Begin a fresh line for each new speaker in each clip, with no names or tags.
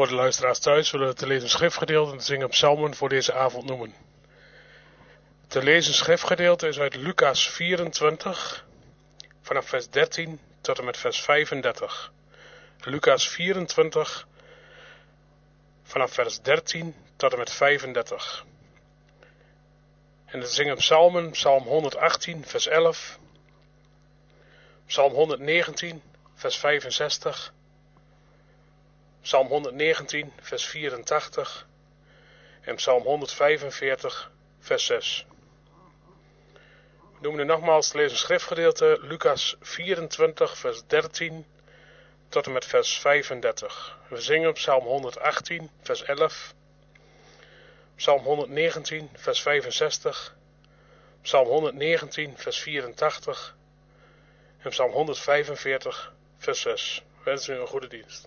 Voor de luisteraars thuis zullen we te lezen schriftgedeelte en te zingen psalmen voor deze avond noemen. Te lezen schriftgedeelte is uit Lucas 24, vanaf vers 13 tot en met vers 35. Lucas 24, vanaf vers 13 tot en met 35. En te zingen psalmen, psalm 118, vers 11, psalm 119, vers 65, psalm 119, vers 84 en psalm 145, vers 6. We noemen nu nogmaals te lezen schriftgedeelte Lucas 24, vers 13 tot en met vers 35. We zingen psalm 118, vers 11, psalm 119, vers 65, psalm 119, vers 84 en psalm 145, vers 6. We wensen u een goede dienst.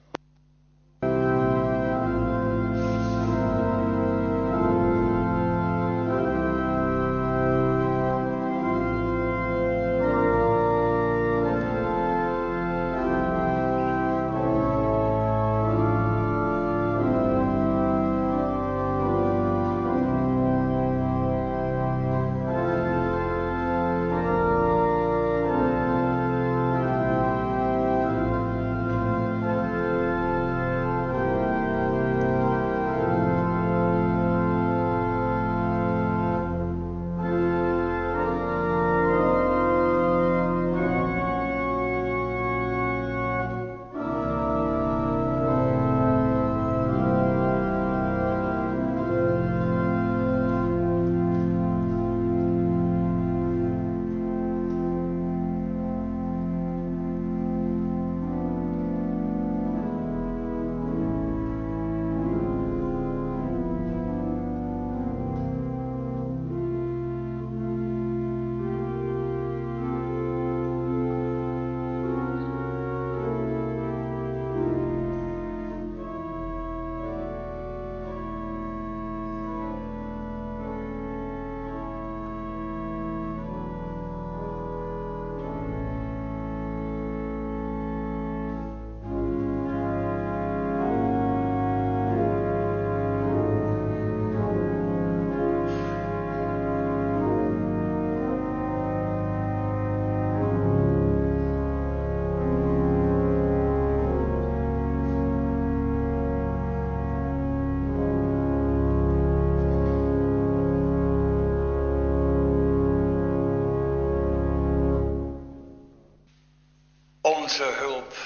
Onze hulp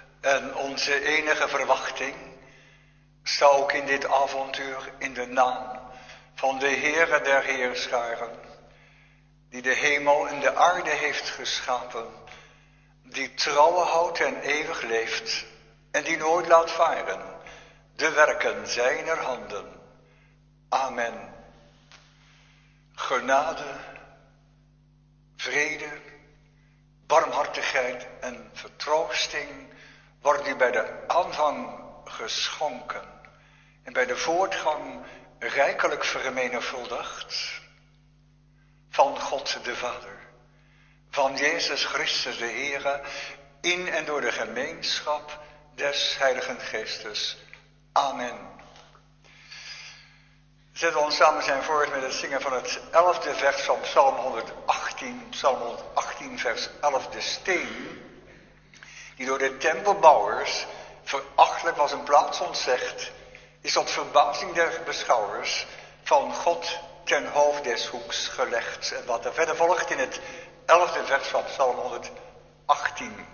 en onze enige verwachting sta ook in dit avontuur in de naam van de Heere der Heerscharen, die de hemel en de aarde heeft geschapen, die trouwe houdt en eeuwig leeft en die nooit laat varen de werken zijner handen. Amen. Genade, vrede, barmhartigheid en vertroosting wordt u bij de aanvang geschonken en bij de voortgang rijkelijk vermenigvuldigd van God de Vader, van Jezus Christus de Heere, in en door de gemeenschap des Heiligen Geestes. Amen. Zetten we ons samen zijn voort met het zingen van het 11e vers van Psalm 118. Psalm 118 vers 11, de steen, die door de tempelbouwers verachtelijk was een plaats ontzegd, is tot verbazing der beschouwers van God ten hoofd des hoeks gelegd. En wat er verder volgt in het 11e vers van Psalm 118.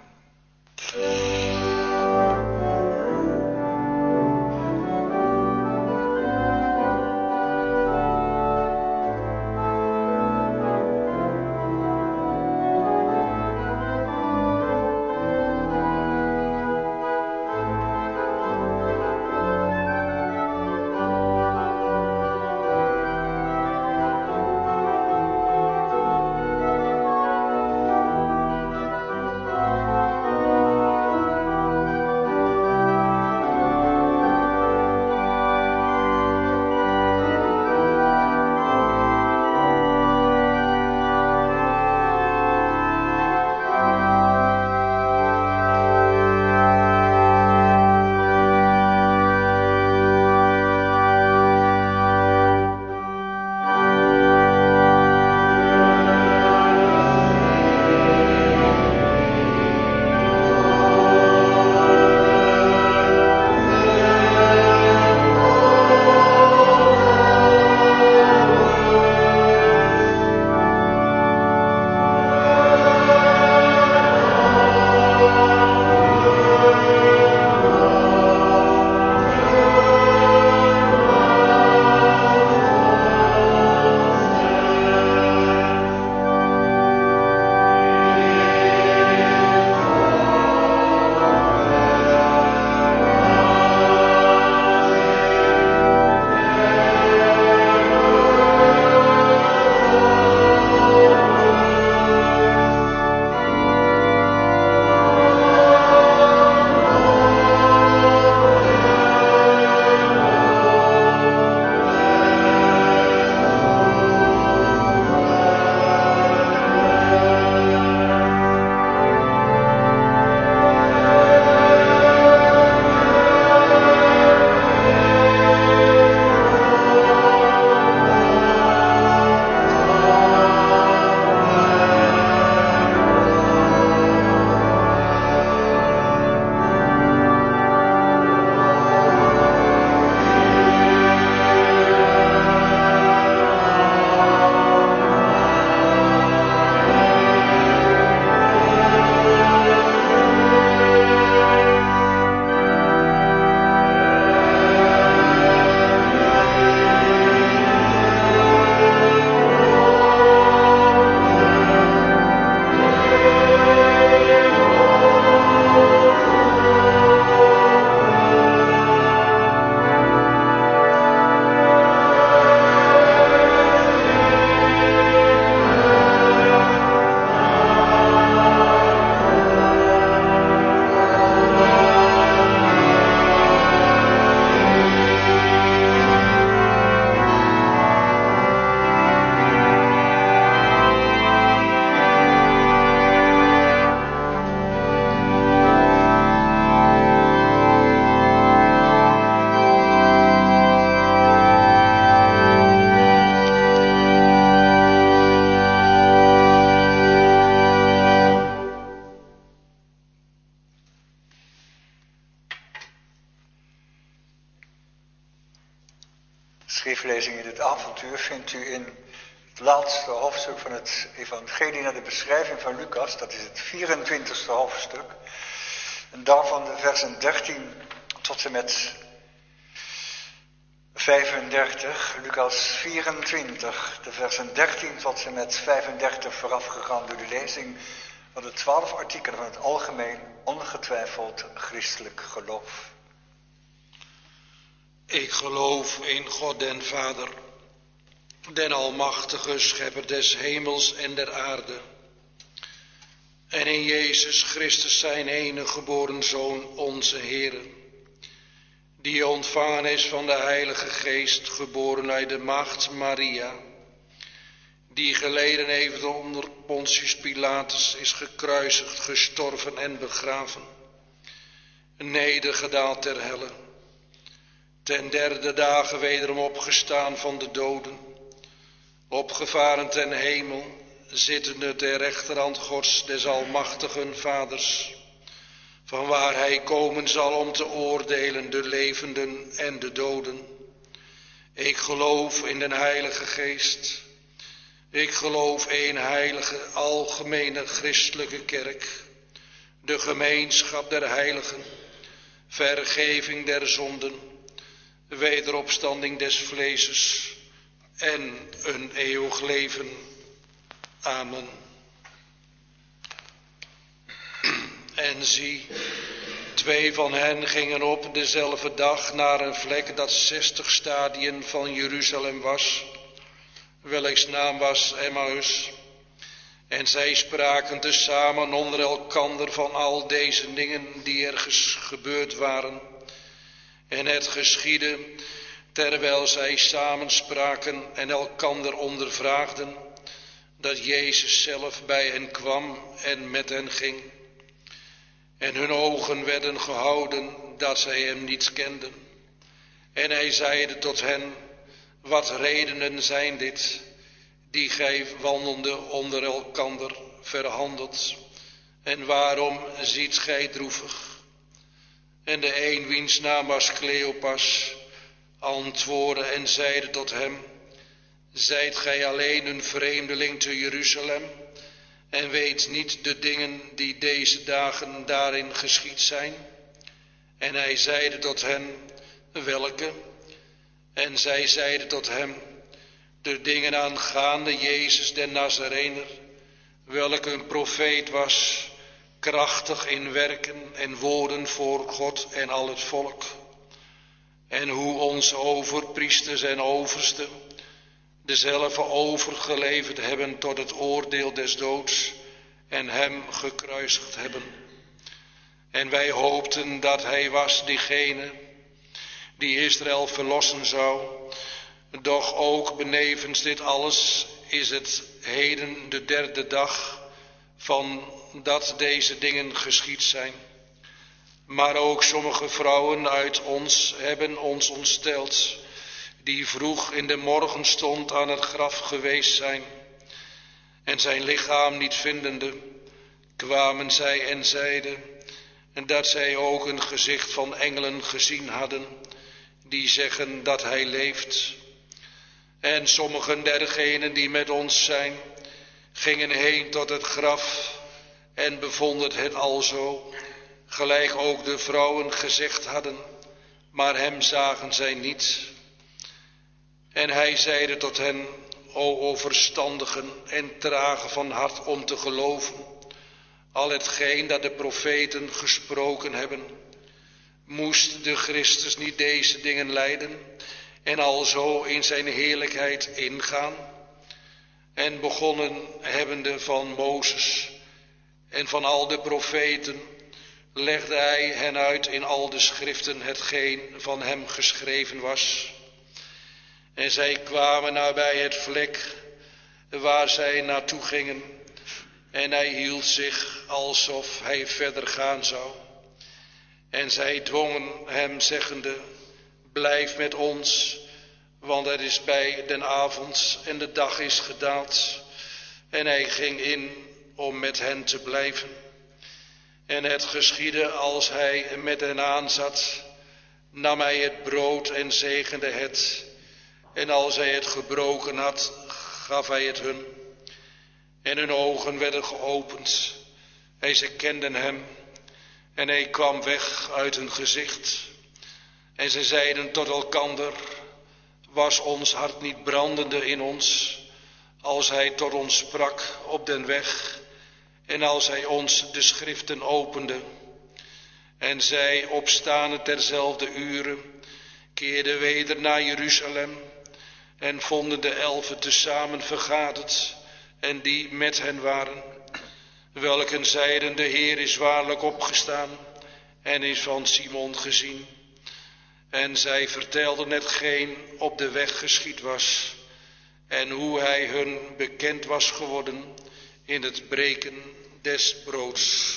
schriftlezing in dit avontuur vindt u in het laatste hoofdstuk van het evangelie naar de beschrijving van Lucas. Dat is het 24e hoofdstuk. En daarvan de versen 13 tot en met 35. Lucas 24, de versen 13 tot en met 35 voorafgegaan door de lezing van de 12 artikelen van het algemeen ongetwijfeld christelijk geloof.
Ik geloof in God den Vader, den almachtige schepper des hemels en der aarde. En in Jezus Christus zijn enige geboren Zoon, onze Heere, die ontvangen is van de Heilige Geest, geboren uit de maagd Maria, die geleden heeft onder Pontius Pilatus, is gekruisigd, gestorven en begraven, nedergedaald ter helle, ten derde dagen wederom opgestaan van de doden, opgevaren ten hemel, zittende ter rechterhand Gods des almachtigen Vaders, van waar hij komen zal om te oordelen de levenden en de doden. Ik geloof in den Heilige Geest. Ik geloof één heilige, algemene christelijke kerk, de gemeenschap der heiligen, vergeving der zonden, wederopstanding des vleeses en een eeuwig leven. Amen. En zie, 2 van hen gingen op dezelfde dag naar een vlek dat 60 stadien van Jeruzalem was, welks naam was Emmaus. En zij spraken tezamen onder elkander van al deze dingen die er gebeurd waren. En het geschiedde, terwijl zij samen spraken en elkander ondervraagden, dat Jezus zelf bij hen kwam en met hen ging. En hun ogen werden gehouden, dat zij hem niet kenden. En hij zeide tot hen: wat redenen zijn dit, die gij wandelende onder elkander verhandelt? En waarom ziet gij droevig? En de een, wiens naam was Cleopas, antwoordde en zeide tot hem: zijt gij alleen een vreemdeling te Jeruzalem en weet niet de dingen die deze dagen daarin geschied zijn? En hij zeide tot hen: welke? En zij zeiden tot hem: de dingen aangaande Jezus den Nazarener, welke een profeet was, krachtig in werken en woorden voor God en al het volk. En hoe onze overpriesters en oversten dezelfde overgeleverd hebben tot het oordeel des doods en hem gekruisigd hebben. En wij hoopten dat hij was diegene die Israël verlossen zou. Doch ook benevens dit alles is het heden de derde dag van dat deze dingen geschied zijn. Maar ook sommige vrouwen uit ons hebben ons ontsteld, die vroeg in de morgenstond aan het graf geweest zijn. En zijn lichaam niet vindende, kwamen zij en zeiden dat zij ook een gezicht van engelen gezien hadden, die zeggen dat hij leeft. En sommigen dergenen die met ons zijn, gingen heen tot het graf en bevonden het alzo, gelijk ook de vrouwen gezegd hadden, maar hem zagen zij niet. En hij zeide tot hen: o verstandigen en trage van hart om te geloven al hetgeen dat de profeten gesproken hebben. Moest de Christus niet deze dingen lijden en alzo in zijn heerlijkheid ingaan? En begonnen hebbende van Mozes en van al de profeten, legde hij hen uit in al de schriften hetgeen van hem geschreven was. En zij kwamen nabij het vlek waar zij naartoe gingen, en hij hield zich alsof hij verder gaan zou. En zij dwongen hem, zeggende: blijf met ons, want het is bij den avond en de dag is gedaald. En hij ging in om met hen te blijven. En het geschiedde, als hij met hen aanzat, nam hij het brood en zegende het, En als hij het gebroken had, gaf hij het hun. En hun ogen werden geopend. En ze kenden hem. En hij kwam weg uit hun gezicht. En ze zeiden tot elkander: was ons hart niet brandende in ons, als hij tot ons sprak op den weg, en als hij ons de schriften opende? En zij, opstaande terzelfde uren, keerden weder naar Jeruzalem, en vonden de 11 tezamen vergaderd, en die met hen waren, welken zeiden: de Heer is waarlijk opgestaan, en is van Simon gezien. En zij vertelden hetgeen op de weg geschied was, en hoe hij hun bekend was geworden in het breken des broods.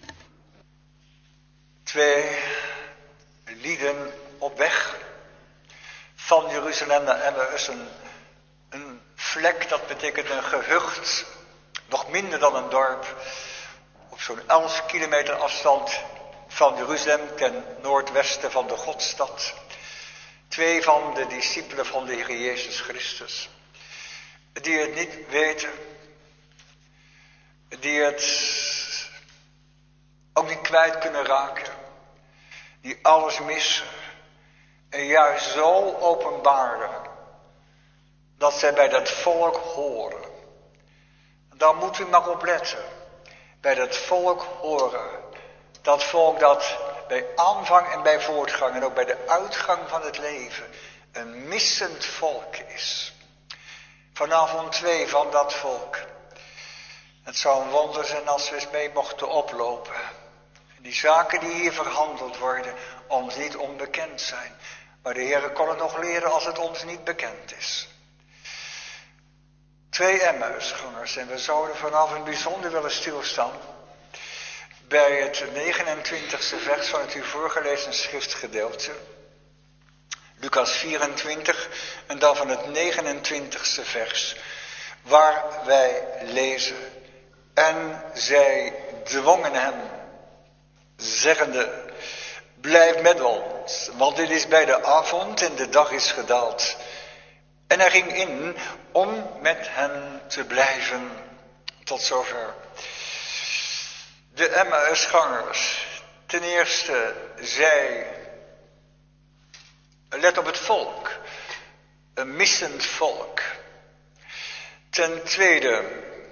2 lieden op weg van Jeruzalem naar Emmaus. Een vlek, dat betekent een gehucht, nog minder dan een dorp, op zo'n 11 kilometer afstand van Jeruzalem, ten noordwesten van de Godstad. 2 van de discipelen van de Heer Jezus Christus, die het niet weten, die het ook niet kwijt kunnen raken, die alles missen en juist zo openbaren dat zij bij dat volk horen. Daar moet u maar op letten. Bij dat volk horen. Dat volk dat bij aanvang en bij voortgang en ook bij de uitgang van het leven een missend volk is. Vanavond 2 van dat volk. Het zou een wonder zijn als we eens mee mochten oplopen. Die zaken die hier verhandeld worden, ons niet onbekend zijn. Maar de Heer kon het nog leren als het ons niet bekend is. 2 Emmausgangers, en we zouden vanavond bijzonder willen stilstaan bij het 29e vers van het u voorgelezen schriftgedeelte. Lucas 24 en dan van het 29e vers, waar wij lezen: en zij dwongen hem, zeggende: blijf met ons, want het is bij de avond en de dag is gedaald. En hij ging in om met hen te blijven. Tot zover. De Emmausgangers. Ten eerste, zij, let op het volk, een missend volk. Ten tweede,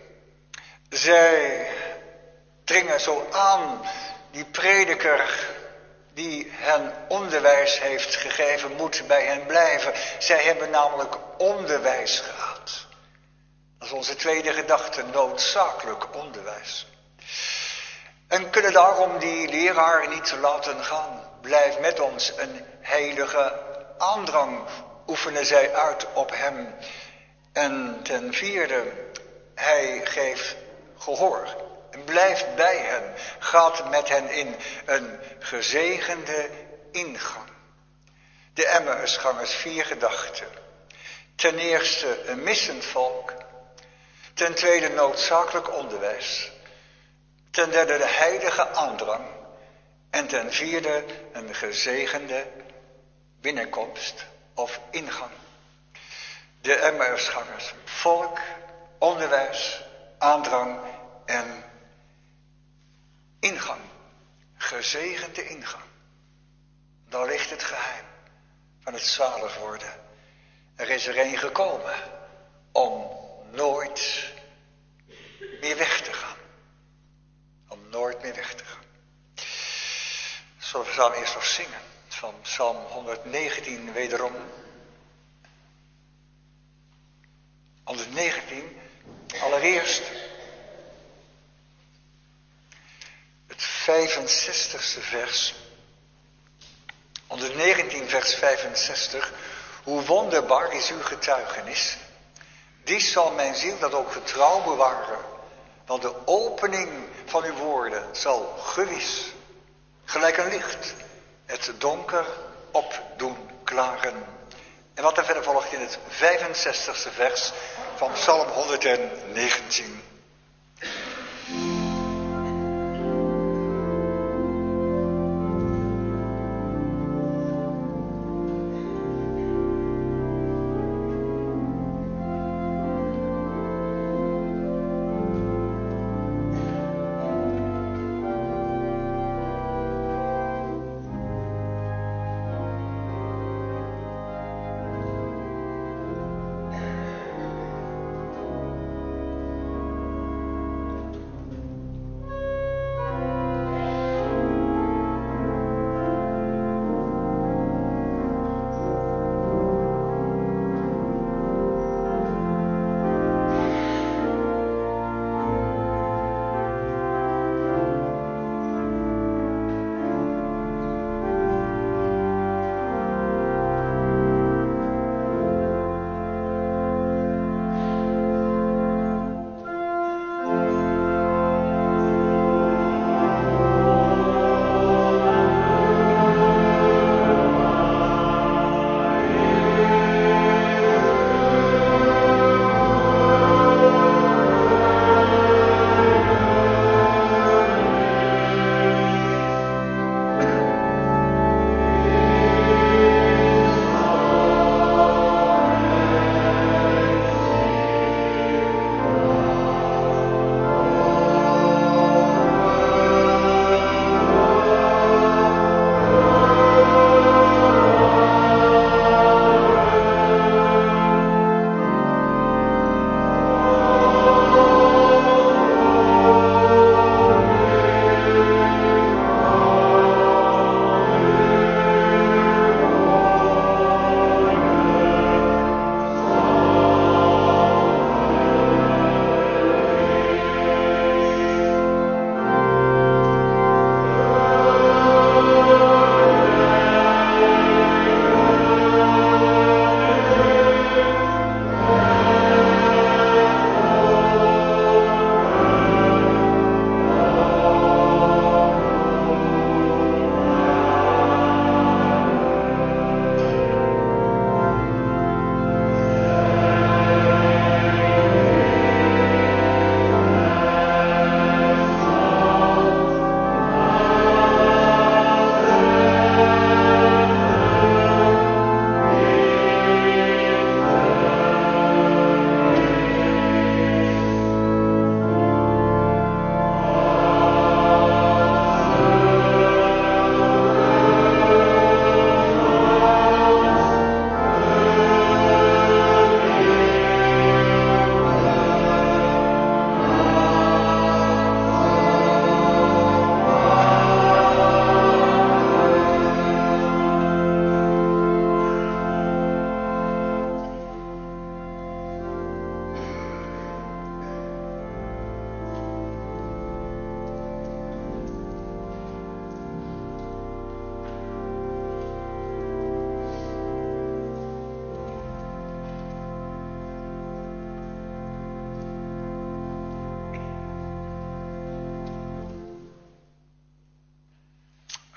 zij dringen zo aan, die prediker die hen onderwijs heeft gegeven, moet bij hen blijven. Zij hebben namelijk onderwijs gehad. Dat is onze tweede gedachte, noodzakelijk onderwijs. En kunnen daarom die leraar niet laten gaan. Blijf met ons, een heilige aandrang oefenen zij uit op hem. En ten vierde, hij geeft gehoor. En blijft bij hen, gaat met hen in een gezegende ingang. De Emmausgangers, 4 gedachten. Ten eerste een missend volk. Ten tweede noodzakelijk onderwijs. Ten derde de heilige aandrang. En ten vierde een gezegende binnenkomst of ingang. De Emmausgangers, volk, onderwijs, aandrang en ingang. Gezegende ingang. Daar ligt het geheim van het zalig worden. Er is er een gekomen om nooit meer weg te gaan. Om nooit meer weg te gaan. Zullen we samen eerst nog zingen van Psalm 119 wederom. 119, allereerst het 65ste vers. 119 vers 65. Hoe wonderbaar is uw getuigenis. Die zal mijn ziel dat ook getrouw bewaren. Want de opening van uw woorden zal gewis, gelijk een licht, het donker opdoen klaren. En wat er verder volgt in het 65ste vers van Psalm 119.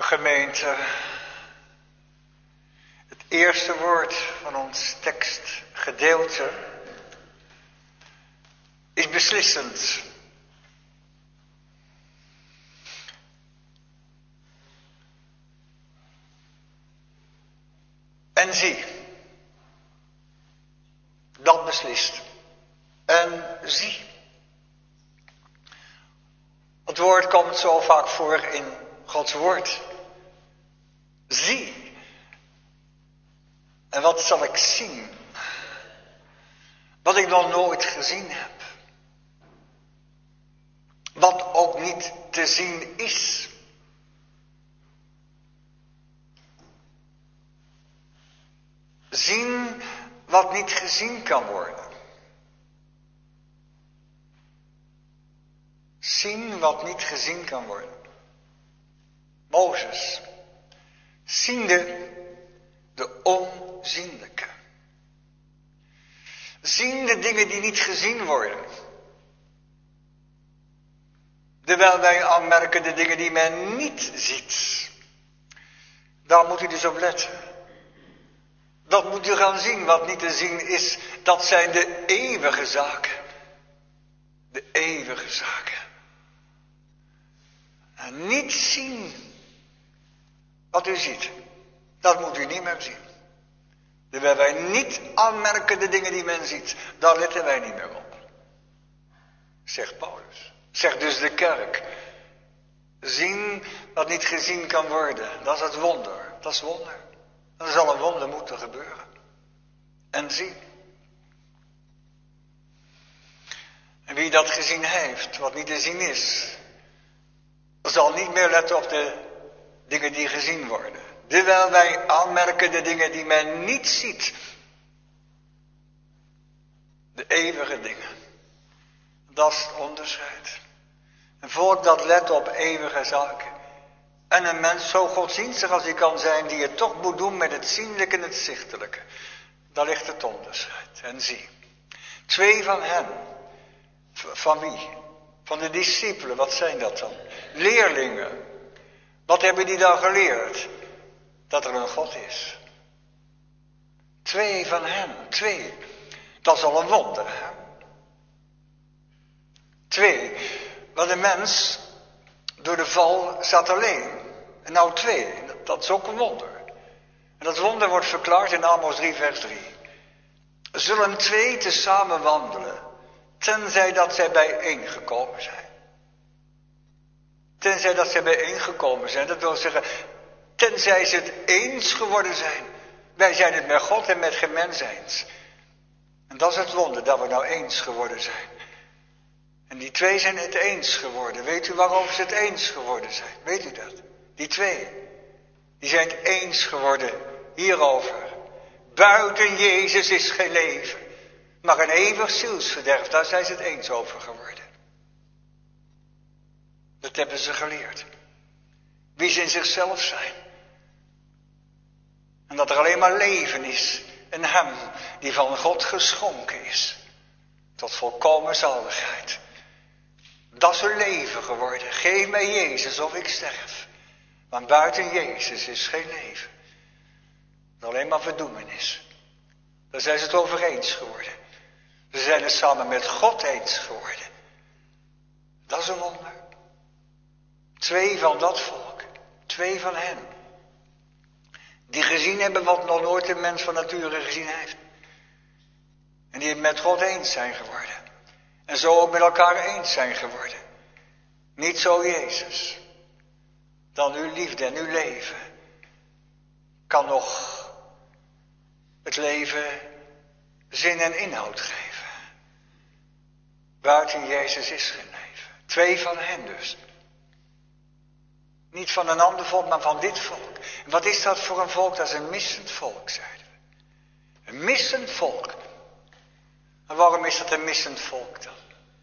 Gemeente, het eerste woord van ons tekstgedeelte is beslissend. En zie, dat beslist. En zie. Het woord komt zo vaak voor in Gods woord. Zie. En wat zal ik zien? Wat ik nog nooit gezien heb. Wat ook niet te zien is. Zien wat niet gezien kan worden. Zien wat niet gezien kan worden. Mozes, ziende de onzienlijke. Zien de dingen die niet gezien worden. Terwijl wij aanmerken de dingen die men niet ziet. Daar moet u dus op letten. Dat moet u gaan zien. Wat niet te zien is, dat zijn de eeuwige zaken. De eeuwige zaken. En niet zien wat u ziet. Dat moet u niet meer zien. Terwijl wij niet aanmerken de dingen die men ziet. Daar letten wij niet meer op. Zegt Paulus. Zegt dus de kerk. Zien wat niet gezien kan worden. Dat is het wonder. Dat is wonder. Dan zal een wonder moeten gebeuren. En zie. En wie dat gezien heeft, wat niet te zien is, zal niet meer letten op de dingen die gezien worden. Terwijl wij aanmerken de dingen die men niet ziet. De eeuwige dingen. Dat is het onderscheid. Een volk dat let op eeuwige zaken. En een mens zo godsdienstig als hij kan zijn, die het toch moet doen met het zienlijke en het zichtelijke. Daar ligt het onderscheid. En zie. 2 van hen. Van wie? Van de discipelen. Wat zijn dat dan? Leerlingen. Wat hebben die dan geleerd? Dat er een God is. 2 van hen. 2. Dat is al een wonder. Hè? 2. Want de mens door de val zat alleen. En nou 2. Dat is ook een wonder. En dat wonder wordt verklaard in Amos 3 vers 3. Zullen 2 tezamen wandelen, tenzij dat zij bijeengekomen zijn. Tenzij dat zij bijeengekomen zijn. Dat wil zeggen, tenzij ze het eens geworden zijn. Wij zijn het met God en met geen mens eens. En dat is het wonder, dat we nou eens geworden zijn. En die 2 zijn het eens geworden. Weet u waarom ze het eens geworden zijn? Weet u dat? Die 2. Die zijn het eens geworden hierover. Buiten Jezus is geen leven. Maar een eeuwig zielsverderf, daar zijn ze het eens over geworden. Dat hebben ze geleerd. Wie ze in zichzelf zijn. En dat er alleen maar leven is. En hem die van God geschonken is. Tot volkomen zaligheid. Dat is hun leven geworden. Geef mij Jezus of ik sterf. Want buiten Jezus is geen leven. Alleen maar verdoemenis. Daar zijn ze het over eens geworden. Ze zijn het samen met God eens geworden. Dat is een wonder. 2 van dat volk. 2 van hen. Die gezien hebben wat nog nooit een mens van nature gezien heeft. En die het met God eens zijn geworden. En zo ook met elkaar eens zijn geworden. Niet zo Jezus. Dan uw liefde en uw leven kan nog het leven zin en inhoud geven. Buiten Jezus is geen leven. 2 van hen dus. Niet van een ander volk, maar van dit volk. En wat is dat voor een volk? Dat is een missend volk, zeiden we. Een missend volk. En waarom is dat een missend volk dan?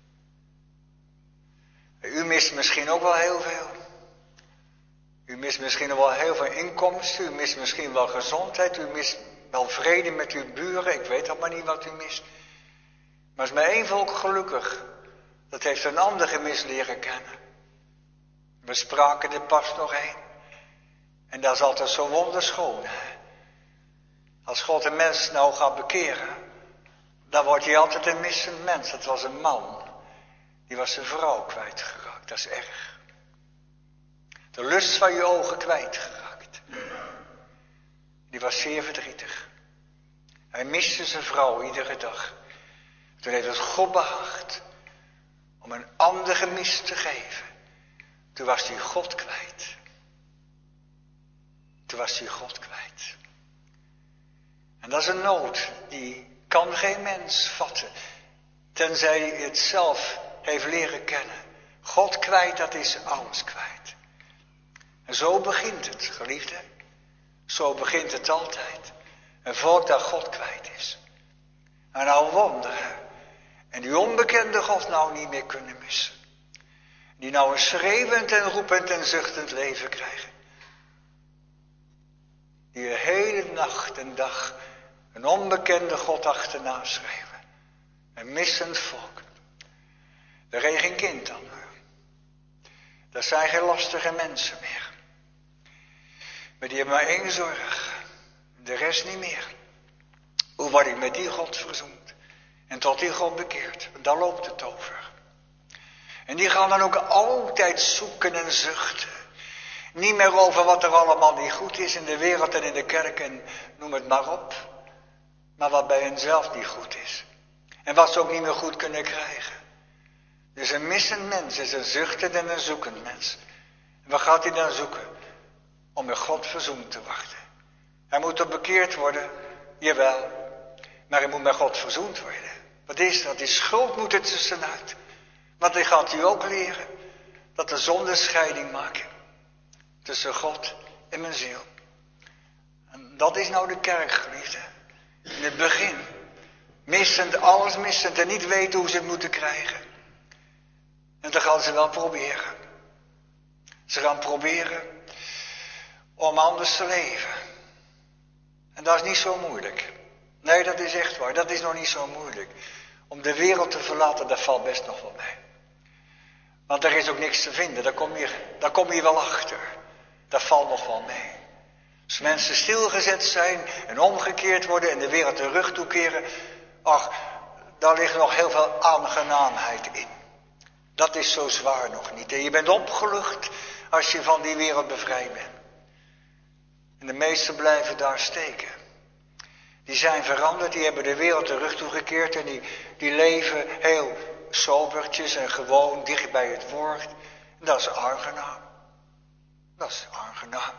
U mist misschien ook wel heel veel. U mist misschien nog wel heel veel inkomsten. U mist misschien wel gezondheid. U mist wel vrede met uw buren. Ik weet allemaal niet wat u mist. Maar is maar 1 volk gelukkig. Dat heeft een ander gemis leren kennen. We spraken er pas nog 1. En dat is altijd zo wonderschoon. Als God een mens nou gaat bekeren, dan wordt hij altijd een missend mens. Het was een man, die was zijn vrouw kwijtgeraakt. Dat is erg. De lust van je ogen kwijtgeraakt. Die was zeer verdrietig. Hij miste zijn vrouw iedere dag. Toen heeft het God behaagd om een ander gemis te geven. Toen was hij God kwijt. Toen was hij God kwijt. En dat is een nood, die kan geen mens vatten, tenzij hij het zelf heeft leren kennen. God kwijt, dat is alles kwijt. En zo begint het, geliefde. Zo begint het altijd. Een volk dat God kwijt is. En nou wonderen. En die onbekende God nou niet meer kunnen missen. Die nou een schreeuwend en roepend en zuchtend leven krijgen. Die de hele nacht en dag een onbekende God achterna schreeuwen. Een missend volk. Er reed geen kind aan. Dat zijn geen lastige mensen meer. Maar die hebben maar één zorg. De rest niet meer. Hoe word ik met die God verzoend? En tot die God bekeerd. Daar loopt het over. En die gaan dan ook altijd zoeken en zuchten. Niet meer over wat er allemaal niet goed is in de wereld en in de kerk en noem het maar op. Maar wat bij henzelf niet goed is. En wat ze ook niet meer goed kunnen krijgen. Dus een missend mens is een zuchtend en een zoekend mens. En wat gaat hij dan zoeken? Om met God verzoend te worden. Hij moet toch bekeerd worden? Jawel. Maar hij moet met God verzoend worden. Wat is dat? Die schuld moet er tussenuit. Want hij gaat u ook leren. Dat de zonde scheiding maken. Tussen God en mijn ziel. En dat is nou de kerk, geliefde. In het begin. Missend, alles missend. En niet weten hoe ze het moeten krijgen. En dan gaan ze wel proberen. Ze gaan proberen om anders te leven. En dat is niet zo moeilijk. Nee, dat is echt waar. Dat is nog niet zo moeilijk. Om de wereld te verlaten, dat valt best nog wel mee. Want er is ook niks te vinden. Daar kom je wel achter. Dat valt nog wel mee. Als mensen stilgezet zijn en omgekeerd worden en de wereld de rug toekeren. Ach, daar ligt nog heel veel aangenaamheid in. Dat is zo zwaar nog niet. En je bent opgelucht als je van die wereld bevrijd bent. En de meesten blijven daar steken. Die zijn veranderd, die hebben de wereld de rug toegekeerd en die leven heel sobertjes en gewoon dicht bij het woord. En dat is aangenaam. Dat is aangenaam.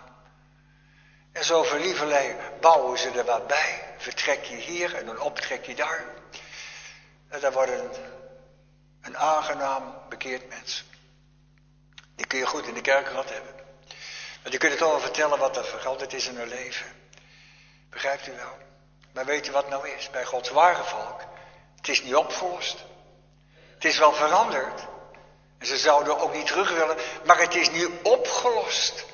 En zo voor lieverlei bouwen ze er wat bij. Vertrek je hier en een optrek je daar. En dat wordt een aangenaam bekeerd mens. Die kun je goed in de kerk gehad hebben. Maar die kunnen toch wel vertellen wat er veranderd is in hun leven. Begrijpt u wel? Maar weet u wat nou is? Bij Gods ware volk. Het is niet opgelost. Het is wel veranderd. En ze zouden ook niet terug willen. Maar het is niet opgelost.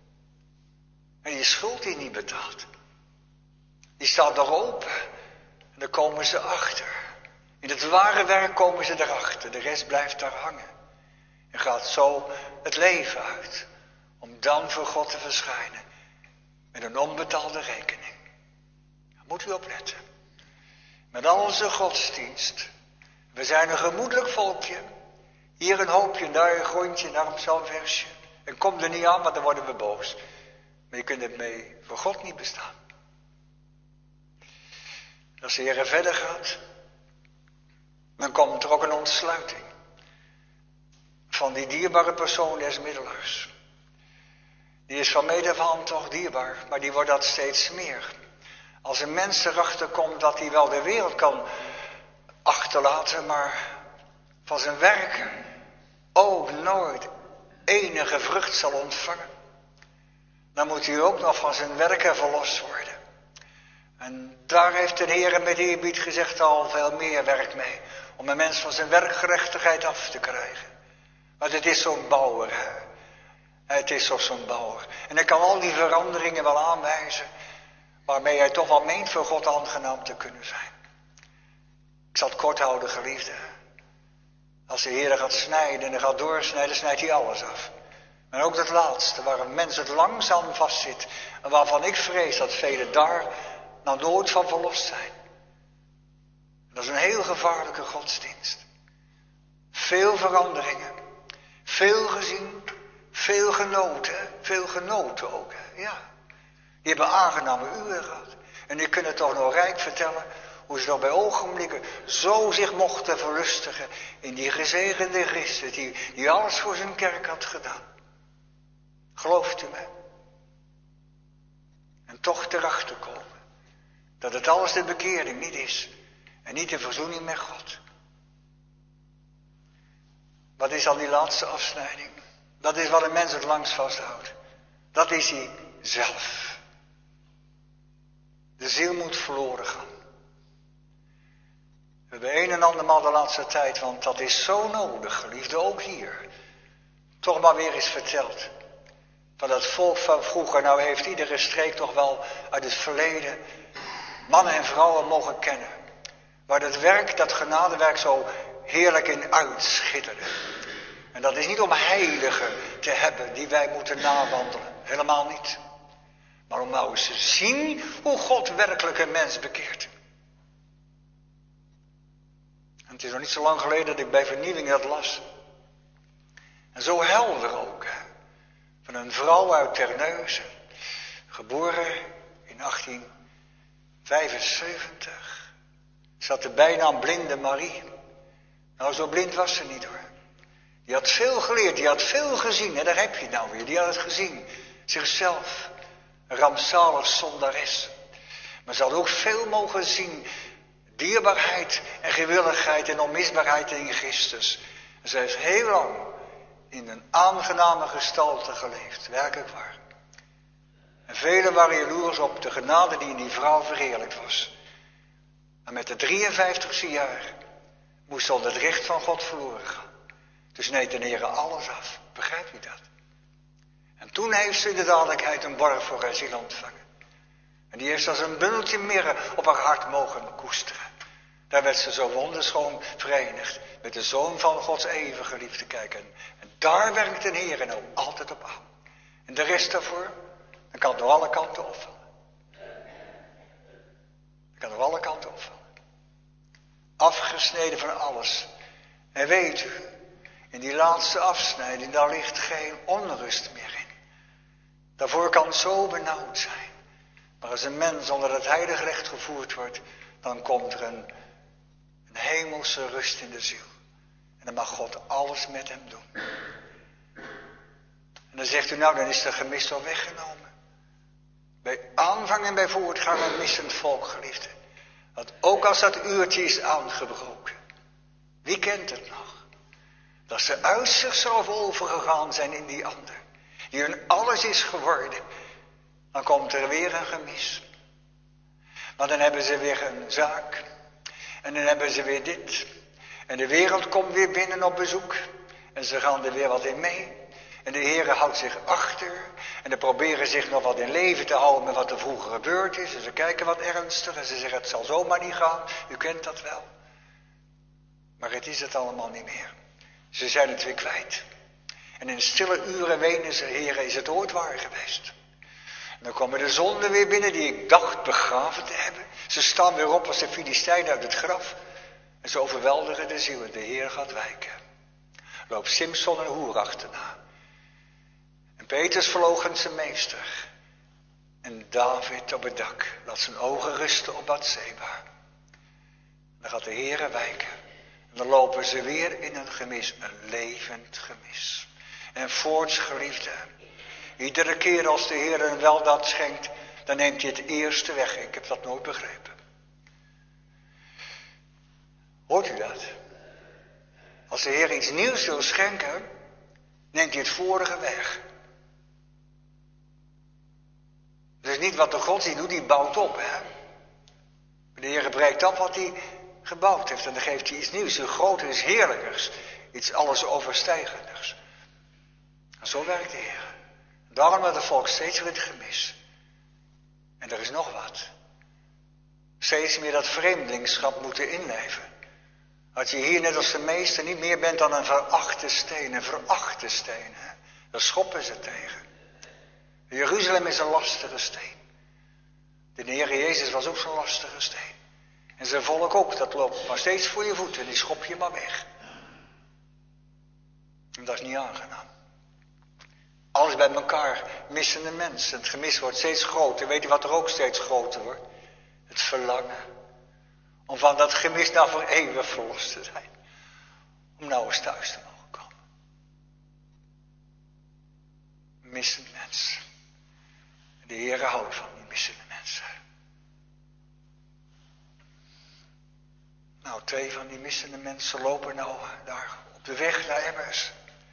En die schuld die niet betaald. Die staat nog open. En daar komen ze achter. In het ware werk komen ze erachter. De rest blijft daar hangen. En gaat zo het leven uit. Om dan voor God te verschijnen. Met een onbetaalde rekening. Daar moet u opletten. Met al onze godsdienst. We zijn een gemoedelijk volkje. Hier een hoopje, daar een grondje, daar een psalmversje. En kom er niet aan, want dan worden we boos. Maar je kunt het mee voor God niet bestaan. Als de Heer verder gaat, dan komt er ook een ontsluiting. Van die dierbare persoon des middelaars. Die is van meet af aan toch dierbaar, maar die wordt dat steeds meer. Als een mens erachter komt dat hij wel de wereld kan achterlaten, maar van zijn werken ook nooit enige vrucht zal ontvangen. Dan moet hij ook nog van zijn werken verlost worden. En daar heeft de Heer met eerbied gezegd al veel meer werk mee. Om een mens van zijn werkgerechtigheid af te krijgen. Want het is zo'n bouwer. Hè? Het is toch zo'n bouwer. En hij kan al die veranderingen wel aanwijzen. Waarmee hij toch wel meent voor God aangenaam te kunnen zijn. Ik zal het kort houden, geliefde. Als de Heer gaat snijden en gaat doorsnijden, snijdt hij alles af. En ook dat laatste, waar een mens het langzaam vastzit. En waarvan ik vrees dat velen daar nou nooit van verlost zijn. Dat is een heel gevaarlijke godsdienst. Veel veranderingen. Veel gezien. Veel genoten. Veel genoten ook. Hè? Ja. Die hebben aangename uren gehad. En die kunnen toch nog rijk vertellen hoe ze nog bij ogenblikken zo zich mochten verlustigen in die gezegende Christus die alles voor zijn kerk had gedaan. Gelooft u me? En toch erachter komen dat het alles de bekering niet is en niet de verzoening met God. Wat is dan die laatste afsnijding? Dat is wat een mens het langst vasthoudt. Dat is hij zelf. De ziel moet verloren gaan. We hebben een en andermaal de laatste tijd, want dat is zo nodig, geliefde, ook hier. Toch maar weer eens verteld. Van dat volk van vroeger, nou heeft iedere streek toch wel uit het verleden mannen en vrouwen mogen kennen. Waar dat werk, dat genadewerk zo heerlijk in uitschitterde. En dat is niet om heiligen te hebben die wij moeten nawandelen. Helemaal niet. Maar om nou eens te zien hoe God werkelijk een mens bekeert. En het is nog niet zo lang geleden dat ik bij vernieuwing dat las. En zo helder ook. Hè? Van een vrouw uit Terneuzen. Geboren in 1875. Ze had de bijnaam Blinde Marie. Nou, zo blind was ze niet hoor. Die had veel geleerd, die had veel gezien. En daar heb je het nou weer, die had het gezien. Zichzelf. Een rampzalig zondares. Maar ze had ook veel mogen zien. Dierbaarheid en gewilligheid en onmisbaarheid in Christus. En zij heeft heel lang in een aangename gestalte geleefd. Werkelijk waar. En velen waren jaloers op de genade die in die vrouw verheerlijkt was. Maar met de 53ste jaar moest ze onder het recht van God verloren gaan. Dus sneed de Heer alles af. Begrijpt u dat? En toen heeft ze in de dadelijkheid een borg voor haar ziel ontvangen. En die heeft als een bundeltje mirre op haar hart mogen koesteren. Daar werd ze zo wonderschoon verenigd met de Zoon van Gods eeuwige liefde kijken. En daar werkt de Heer nou altijd op aan. En de rest daarvoor, dan kan het door alle kanten opvallen. Dat kan door alle kanten opvallen. Afgesneden van alles. En weet u, in die laatste afsnijding, daar ligt geen onrust meer in. Daarvoor kan het zo benauwd zijn. Maar als een mens onder het heilige recht gevoerd wordt, dan komt er een hemelse rust in de ziel. En dan mag God alles met hem doen. En dan zegt u, nou, dan is de gemis al weggenomen. Bij aanvang en bij voortgang een missend volk, geliefde. Want ook als dat uurtje is aangebroken. Wie kent het nog? Dat ze uit zichzelf overgegaan zijn in die ander. Die hun alles is geworden. Dan komt er weer een gemis. Maar dan hebben ze weer een zaak. En dan hebben ze weer dit. En de wereld komt weer binnen op bezoek. En ze gaan er weer wat in mee. En de Heer houdt zich achter. En ze proberen zich nog wat in leven te houden met wat er vroeger gebeurd is. En ze kijken wat ernstig. En ze zeggen, het zal zomaar niet gaan. U kent dat wel. Maar het is het allemaal niet meer. Ze zijn het weer kwijt. En in stille uren wenen ze, Heer, is het ooit waar geweest? En dan komen de zonden weer binnen die ik dacht begraven te hebben. Ze staan weer op als de Filistijnen uit het graf. En ze overweldigen de ziel en de Heer gaat wijken. Loopt Simson een hoer achterna. En Petrus verloochent zijn meester. En David op het dak laat zijn ogen rusten op Batseba. Dan gaat de Heer wijken. En dan lopen ze weer in een gemis, een levend gemis. En voorts, geliefde, iedere keer als de Heer een weldaad schenkt, dan neemt hij het eerste weg. Ik heb dat nooit begrepen. Hoort u dat? Als de Heer iets nieuws wil schenken, neemt hij het vorige weg. Dus niet wat de godsdienst doet, die bouwt op. Hè? De Heer breekt af wat hij gebouwd heeft en dan geeft hij iets nieuws, iets groter, iets heerlijkers, iets alles overstijgenders. En zo werkt de Heer. Daarom had het volk steeds weer het gemis. En er is nog wat. Steeds meer dat vreemdelingschap moeten inleven. Dat je hier net als de meester niet meer bent dan een verachte steen. Een verachte steen. Hè? Daar schoppen ze tegen. Jeruzalem is een lastige steen. De Heer Jezus was ook zo'n lastige steen. En zijn volk ook, dat loopt maar steeds voor je voeten en die schop je maar weg. En dat is niet aangenaam. Alles bij elkaar missen de mensen. Het gemis wordt steeds groter. Weet je wat er ook steeds groter wordt? Het verlangen. Om van dat gemis nou voor eeuwig verlost te zijn. Om nou eens thuis te mogen komen. Missende mensen. De Heer houdt van die missende mensen. Nou, 2 van die missende mensen lopen nou daar op de weg naar Emmaus.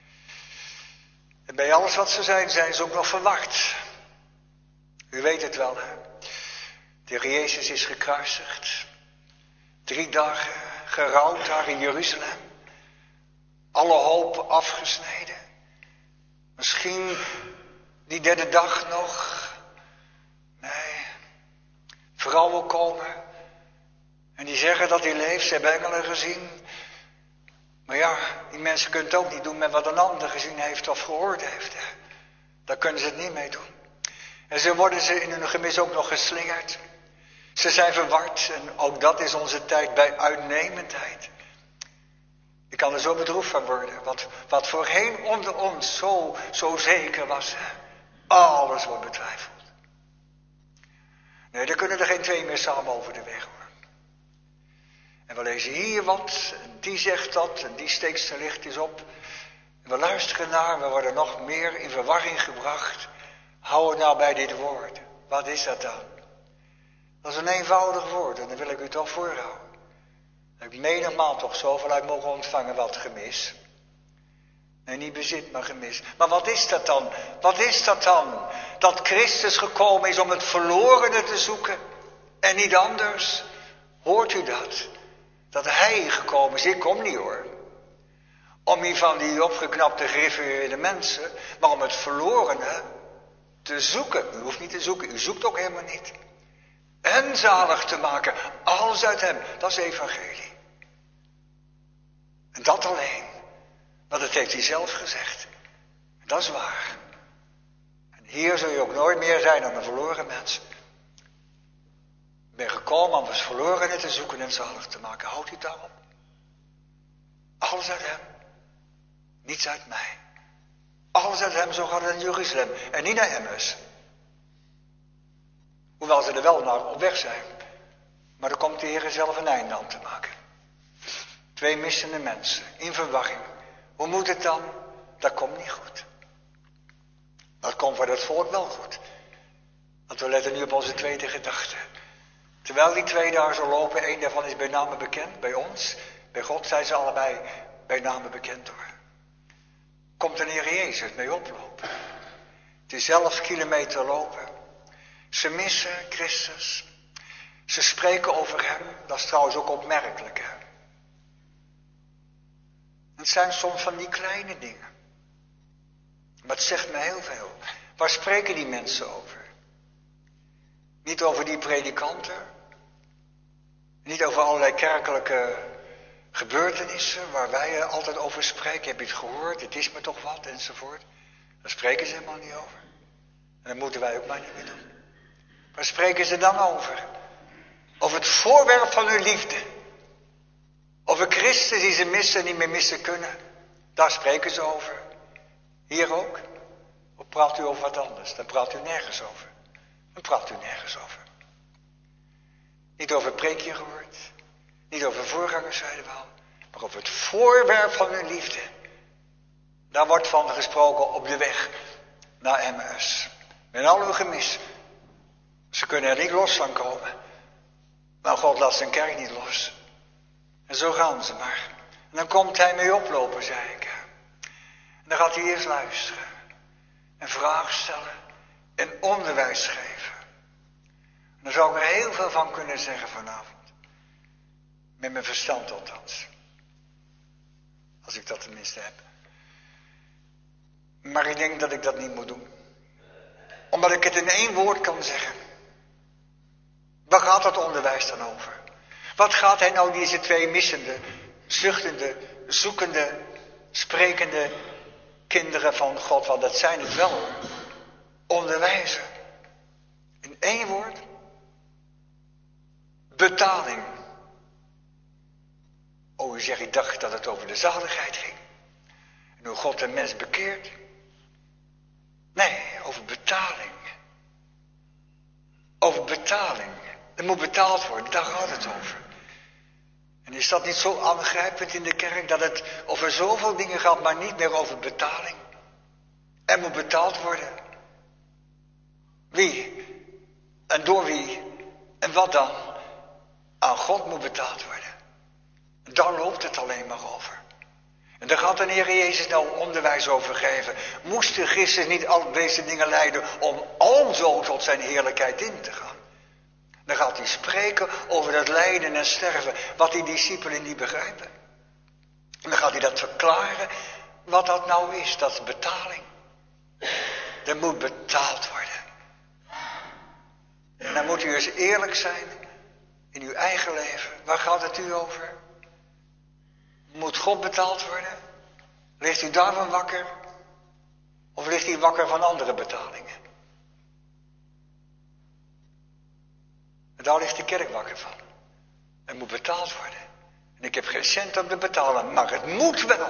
En bij alles wat ze zijn ze ook nog verward. U weet het wel, hè? De Heer Jezus is gekruisigd. 3 dagen gerouwd daar in Jeruzalem. Alle hoop afgesneden. Misschien die 3e dag nog. Nee. Vrouwen komen. En die zeggen dat hij leeft. Ze hebben engelen gezien. Maar ja, die mensen kunnen het ook niet doen met wat een ander gezien heeft of gehoord heeft. Hè. Daar kunnen ze het niet mee doen. En zo worden ze in hun gemis ook nog geslingerd. Ze zijn verward en ook dat is onze tijd bij uitnemendheid. Ik kan er zo bedroefd van worden. Wat voorheen onder ons zo zeker was. Hè. Alles wordt betwijfeld. Nee, er kunnen er geen 2 meer samen over de weg hoor. En we lezen hier wat, en die zegt dat, en die steekt zijn lichtjes op. En we luisteren naar, we worden nog meer in verwarring gebracht. Hou het nou bij dit woord. Wat is dat dan? Dat is een eenvoudig woord, en dan wil ik u toch voorhouden. Dat ik menigmaal toch zoveel uit mogen ontvangen wat gemis. Nee, niet bezit, maar gemis. Maar wat is dat dan? Wat is dat dan? Dat Christus gekomen is om het verlorene te zoeken en niet anders. Hoort u dat? Dat hij gekomen is, ik kom niet hoor. Om niet van die opgeknapte griffeerde mensen, maar om het verlorene te zoeken. U hoeft niet te zoeken, u zoekt ook helemaal niet. En zalig te maken, alles uit hem, dat is evangelie. En dat alleen, want dat heeft hij zelf gezegd. En dat is waar. En hier zul je ook nooit meer zijn dan een verloren mens. Ik ben gekomen om het verlorene te zoeken en zalig te maken. Houdt u daarop. Alles uit hem. Niets uit mij. Alles uit hem, zo gaat het in Jeruzalem. En niet naar Emmaus. Hoewel ze er wel naar op weg zijn. Maar er komt de Heer zelf een einde aan te maken. 2 missende mensen. In verwarring. Hoe moet het dan? Dat komt niet goed. Dat komt voor het volk wel goed. Want we letten nu op onze tweede gedachte. Terwijl die 2 daar zo lopen, 1 daarvan is bij name bekend, bij ons. Bij God zijn ze allebei bij name bekend hoor. Komt de Heer Jezus mee oplopen. Het is 11 kilometer lopen. Ze missen Christus. Ze spreken over hem. Dat is trouwens ook opmerkelijk hè. Het zijn soms van die kleine dingen. Maar het zegt me heel veel. Waar spreken die mensen over? Niet over die predikanten. Niet over allerlei kerkelijke gebeurtenissen waar wij altijd over spreken. Heb je het gehoord? Het is me toch wat? Enzovoort. Daar spreken ze helemaal niet over. En dat moeten wij ook maar niet meer doen. Waar spreken ze dan over? Over het voorwerp van hun liefde. Over Christus die ze missen en niet meer missen kunnen. Daar spreken ze over. Hier ook. Of praat u over wat anders? Dan praat u nergens over. Dan praat u nergens over. Niet over het preekje gehoord. Niet over voorgangers zeiden we al. Maar over het voorwerp van hun liefde. Daar wordt van gesproken op de weg naar Emmaus. Met al hun gemis. Ze kunnen er niet los van komen. Maar God laat zijn kerk niet los. En zo gaan ze maar. En dan komt hij mee oplopen, zei ik. En dan gaat hij eerst luisteren. En vragen stellen. En onderwijs geven. En daar zou ik er heel veel van kunnen zeggen vanavond. Met mijn verstand althans. Als ik dat tenminste heb. Maar ik denk dat ik dat niet moet doen. Omdat ik het in 1 woord kan zeggen. Waar gaat dat onderwijs dan over? Wat gaat hij nou deze 2 missende, zuchtende, zoekende, sprekende kinderen van God, want dat zijn het wel, onderwijzen. In één woord, betaling. Oh, u zegt, ik dacht dat het over de zaligheid ging. En hoe God een mens bekeert. Nee, over betaling. Over betaling. Er moet betaald worden, daar gaat het over. En is dat niet zo aangrijpend in de kerk dat het over zoveel dingen gaat, maar niet meer over betaling? Er moet betaald worden. Wie? En door wie? En wat dan? Aan God moet betaald worden. Daar loopt het alleen maar over. En daar gaat de Heer Jezus nou onderwijs over geven. Moest de Christus niet al deze dingen leiden om alzo tot zijn heerlijkheid in te gaan? Dan gaat hij spreken over dat lijden en sterven, wat die discipelen niet begrijpen. En dan gaat hij dat verklaren, wat dat nou is, dat is betaling. Er moet betaald worden. En dan moet u eens eerlijk zijn in uw eigen leven. Waar gaat het u over? Moet God betaald worden? Ligt u daarvan wakker? Of ligt u wakker van andere betalingen? En daar ligt de kerk wakker van. Er moet betaald worden. En ik heb geen cent om te betalen, maar het moet wel.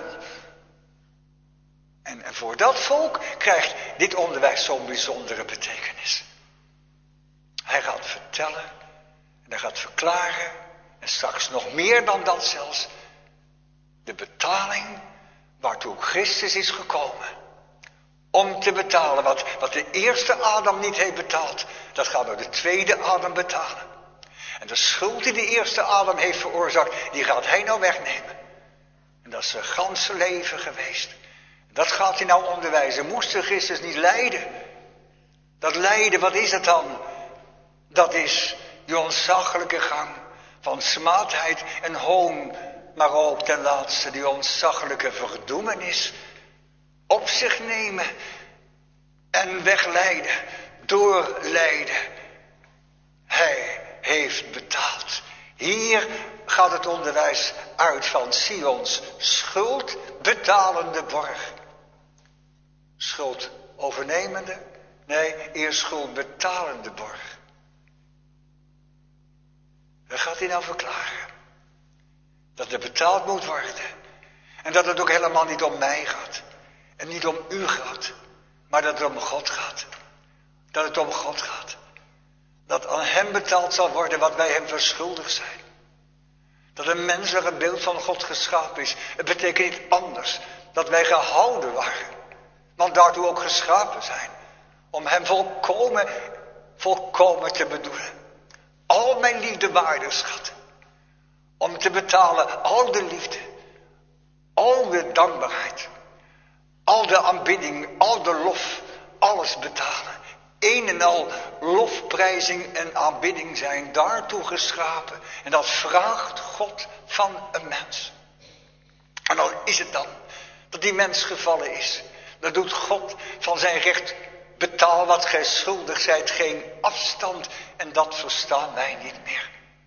En voor dat volk krijgt dit onderwijs zo'n bijzondere betekenis. Hij gaat vertellen en hij gaat verklaren. En straks nog meer dan dat zelfs. De betaling waartoe Christus is gekomen. Om te betalen wat de eerste Adam niet heeft betaald. Dat gaat door de tweede Adam betalen. En de schuld die de eerste Adam heeft veroorzaakt, die gaat hij nou wegnemen. En dat is zijn ganse leven geweest. Dat gaat hij nou onderwijzen. Moest de Christus niet lijden? Dat lijden, wat is het dan? Dat is die ontzaglijke gang van smaadheid en hoon. Maar ook ten laatste die ontzaglijke verdoemenis op zich nemen en wegleiden, doorleiden. Hij heeft betaald. Hier gaat het onderwijs uit van Sions schuldbetalende borg. Schuld overnemende? Nee, eerst schuldbetalende borg. Dat gaat hij nou verklaren. Dat er betaald moet worden. En dat het ook helemaal niet om mij gaat. En niet om u gaat. Maar dat het om God gaat. Dat het om God gaat. Dat aan hem betaald zal worden wat wij hem verschuldigd zijn. Dat een menselijk beeld van God geschapen is. Het betekent niet anders. Dat wij gehouden waren. Want daartoe ook geschapen zijn. Om hem volkomen te bedoelen. Al mijn liefde waarde, schat. Om te betalen al de liefde. Al de dankbaarheid. Al de aanbidding. Al de lof. Alles betalen. Een en al lofprijzing en aanbidding zijn daartoe geschapen. En dat vraagt God van een mens. En dan is het dan dat die mens gevallen is. Dan doet God van zijn recht betaal wat gij schuldig zijt geen afstand. En dat verstaan wij niet meer.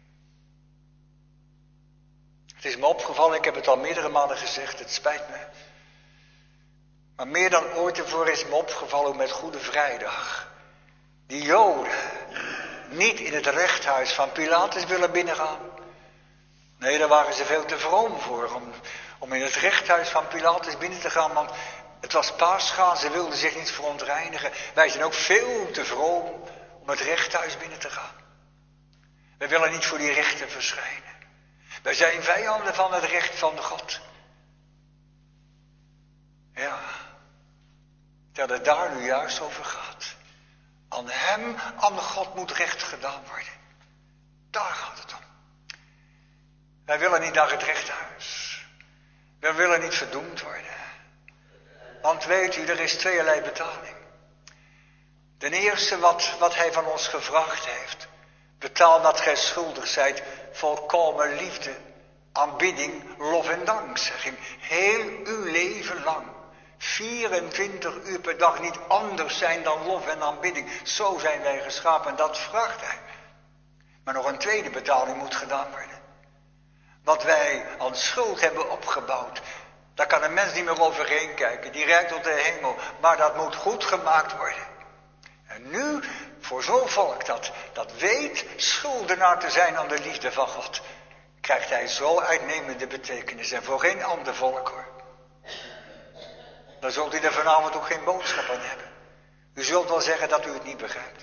Het is me opgevallen, ik heb het al meerdere malen gezegd, het spijt me. Maar meer dan ooit tevoren is me opgevallen met Goede Vrijdag. Die Joden niet in het rechthuis van Pilatus willen binnengaan. Nee, daar waren ze veel te vroom voor om in het rechthuis van Pilatus binnen te gaan. Want het was Pascha, ze wilden zich niet verontreinigen. Wij zijn ook veel te vroom om het rechthuis binnen te gaan. Wij willen niet voor die rechter verschijnen. Wij zijn vijanden van het recht van God. Ja, dat het daar nu juist over gaat. Aan hem, aan God moet recht gedaan worden. Daar gaat het om. Wij willen niet naar het rechthuis. Wij willen niet verdoemd worden. Want weet u, er is tweeërlei betaling. Ten eerste wat hij van ons gevraagd heeft. Betaal wat gij schuldig zijt, volkomen liefde, aanbidding, lof en dankzegging. Heel uw leven lang. 24 uur per dag niet anders zijn dan lof en aanbidding. Zo zijn wij geschapen en dat vraagt hij. Maar nog een tweede betaling moet gedaan worden. Wat wij aan schuld hebben opgebouwd. Daar kan een mens niet meer overheen kijken. Die reikt tot de hemel. Maar dat moet goed gemaakt worden. En nu, voor zo'n volk dat weet schuldenaar te zijn aan de liefde van God, krijgt hij zo uitnemende betekenis. En voor geen ander volk hoor. Dan zult u er vanavond ook geen boodschap aan hebben. U zult wel zeggen dat u het niet begrijpt.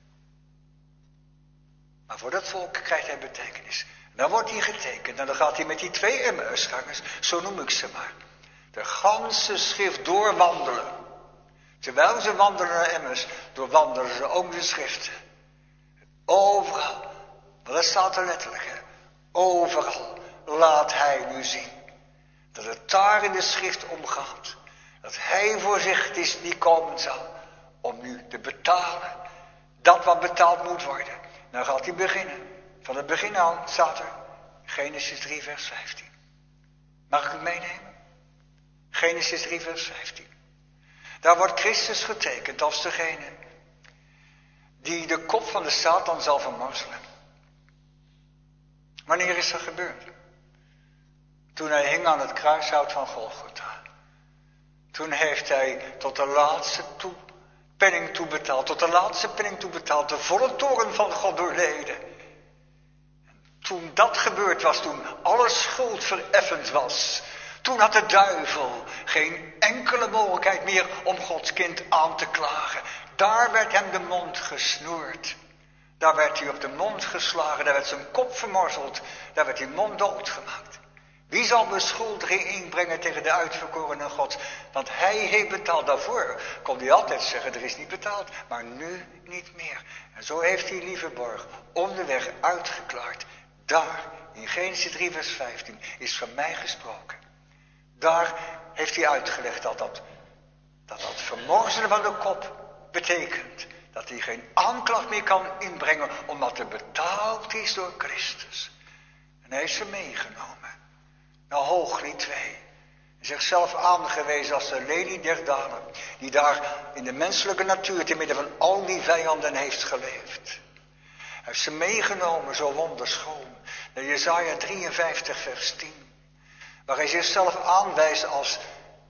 Maar voor dat volk krijgt hij betekenis. Dan wordt hij getekend en dan gaat hij met die 2 Emmausgangers, zo noem ik ze maar, de ganse schrift doorwandelen. Terwijl ze wandelen naar Emmaus, doorwandelen ze ook de schriften. Overal, want dat staat er letterlijk, hè. Overal laat hij nu zien dat het daar in de schrift omgaat. Dat hij voorzichtig is die komen zal om nu te betalen dat wat betaald moet worden. Dan gaat hij beginnen. Van het begin aan staat er Genesis 3 vers 15. Mag ik het meenemen? Genesis 3 vers 15. Daar wordt Christus getekend als degene die de kop van de Satan zal vermorzelen. Wanneer is dat gebeurd? Toen hij hing aan het kruishout van Golgotha. Toen heeft hij tot de laatste penning toebetaald, de volle toorn van God doorleden. Toen dat gebeurd was, toen alle schuld vereffend was, toen had de duivel geen enkele mogelijkheid meer om Gods kind aan te klagen. Daar werd hem de mond gesnoerd. Daar werd hij op de mond geslagen, daar werd zijn kop vermorzeld, daar werd hij mond doodgemaakt. Wie zal beschuldiging inbrengen tegen de uitverkorenen Gods? Want hij heeft betaald. Daarvoor kon hij altijd zeggen, er is niet betaald. Maar nu niet meer. En zo heeft hij Lieverborg onderweg uitgeklaard. Daar, in Genesis 3 vers 15, is van mij gesproken. Daar heeft hij uitgelegd dat vermorzelen van de kop betekent dat hij geen aanklacht meer kan inbrengen, omdat er betaald is door Christus. En hij is ze meegenomen naar Hooglied 2. Zichzelf aangewezen als de lelie der dalen, die daar in de menselijke natuur te midden van al die vijanden heeft geleefd. Hij heeft ze meegenomen, zo wonderschoon, naar Jesaja 53 vers 10. Waar hij zichzelf aanwijst als